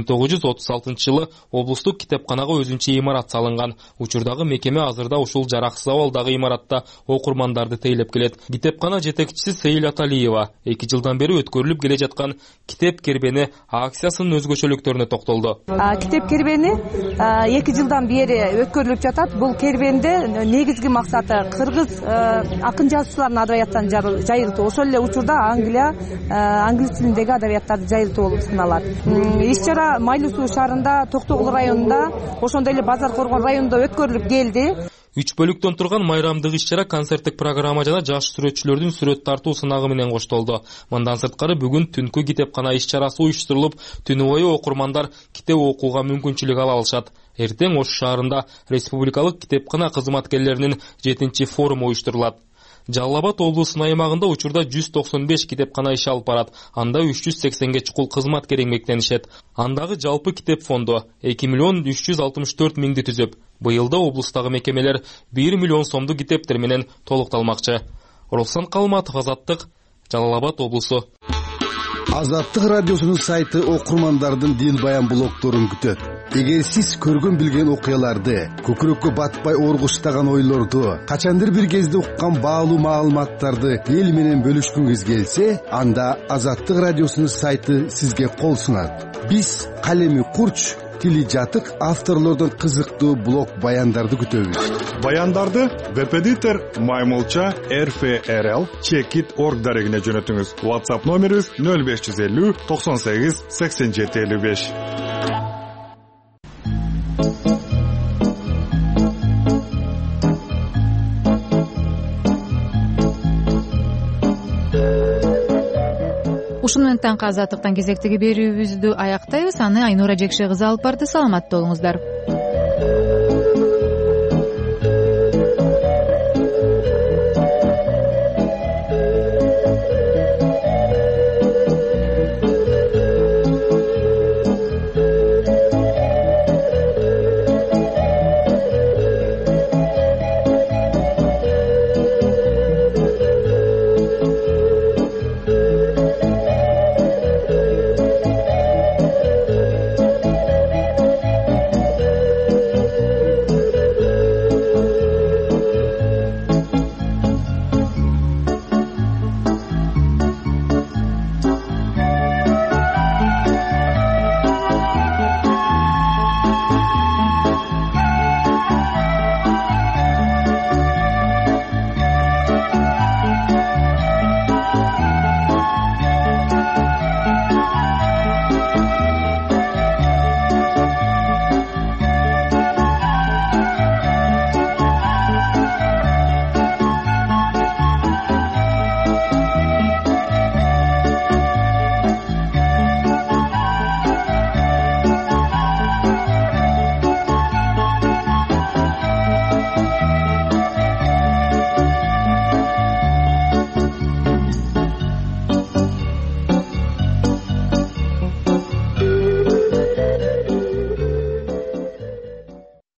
1936 жылы облустук китепканага өзүнчө имарат салынган. Учурдагы мекеме азырда ушул жараксыз абалдагы имаратта окурмандарды тейлеп келет. Китепкана жетекчиси Сейил Аталиева 2 жылдан бери өткөрүлүп келе жаткан китеп кербени акциясынын өзгөчөлүктөрүнө токтолду. Китеп кербени 2 жылдан бери өткөрүлүп жатат. Бул кербенде негизги максаты кыргыз акын жазуучулардын адабияттарын жайылтуу. Ошол эле учурда англис тилиндеги адабияттарды жайылтуу болуп саналат. Иш-чара Майлуу Суу шаарында, Токтогул районунда, ошондой эле Базар Коргон районунда өткөрүлүп келди. 3 бөлүктөн турган майрамдык иш-чара концерттик программа жана жаш сүрөтчүлөрдүн сүрөт тартуу сынагы менен коштолду. Мындан сырткары бүгүн түнкү китепкана иш-чарасы уюштурулуп, түнү бою окурмандар китеп окууга мүмкүнчүлүк ала алышат. Эртең Ош шаарында республикалык китепкана кызматкерлеринин 7-чи форуму уюштурулат. Жалал Абад облусунун аймагында учурда 195 китепкана иш алып барат. Анда 380ге чукул кызматкер эмгектенишет. Андагы жалпы китеп фонду 2 миллион 364 миңди түзөп, быйылда облустагы мекемелер 1 миллион сомдук китептер менен толукталмакчы. Руслан Калматов, Азаттык, Жалал Абад облусу. Азаттык радиосунун сайты окурмандардын дил баян блогторун күтөт. Эгер сиз көргөн билген окуяларды, көкүрөккө батпай оргуштаган ойлорду, качандыр бир кезде уккан баалуу маалыматтарды эл менен бөлүшкүңүз келсе, анда Азаттык радиосунун сайты сизге кол сунат. Биз калеми курч, тили жатык авторлордон кызыктуу блог баяндарды күтөбүз. Баяндарды веб-эдитор Маймылча RFRL Checkit.org дарегине жөнөтүңүз. WhatsApp номерибиз 0550 98 87 55. Ушуну менен таңкы Азаттыктан кезектеги берүүбүздү аяктайбыз. Аны Айнура Жекше кызы алып барды. Саламатта болуңуздар.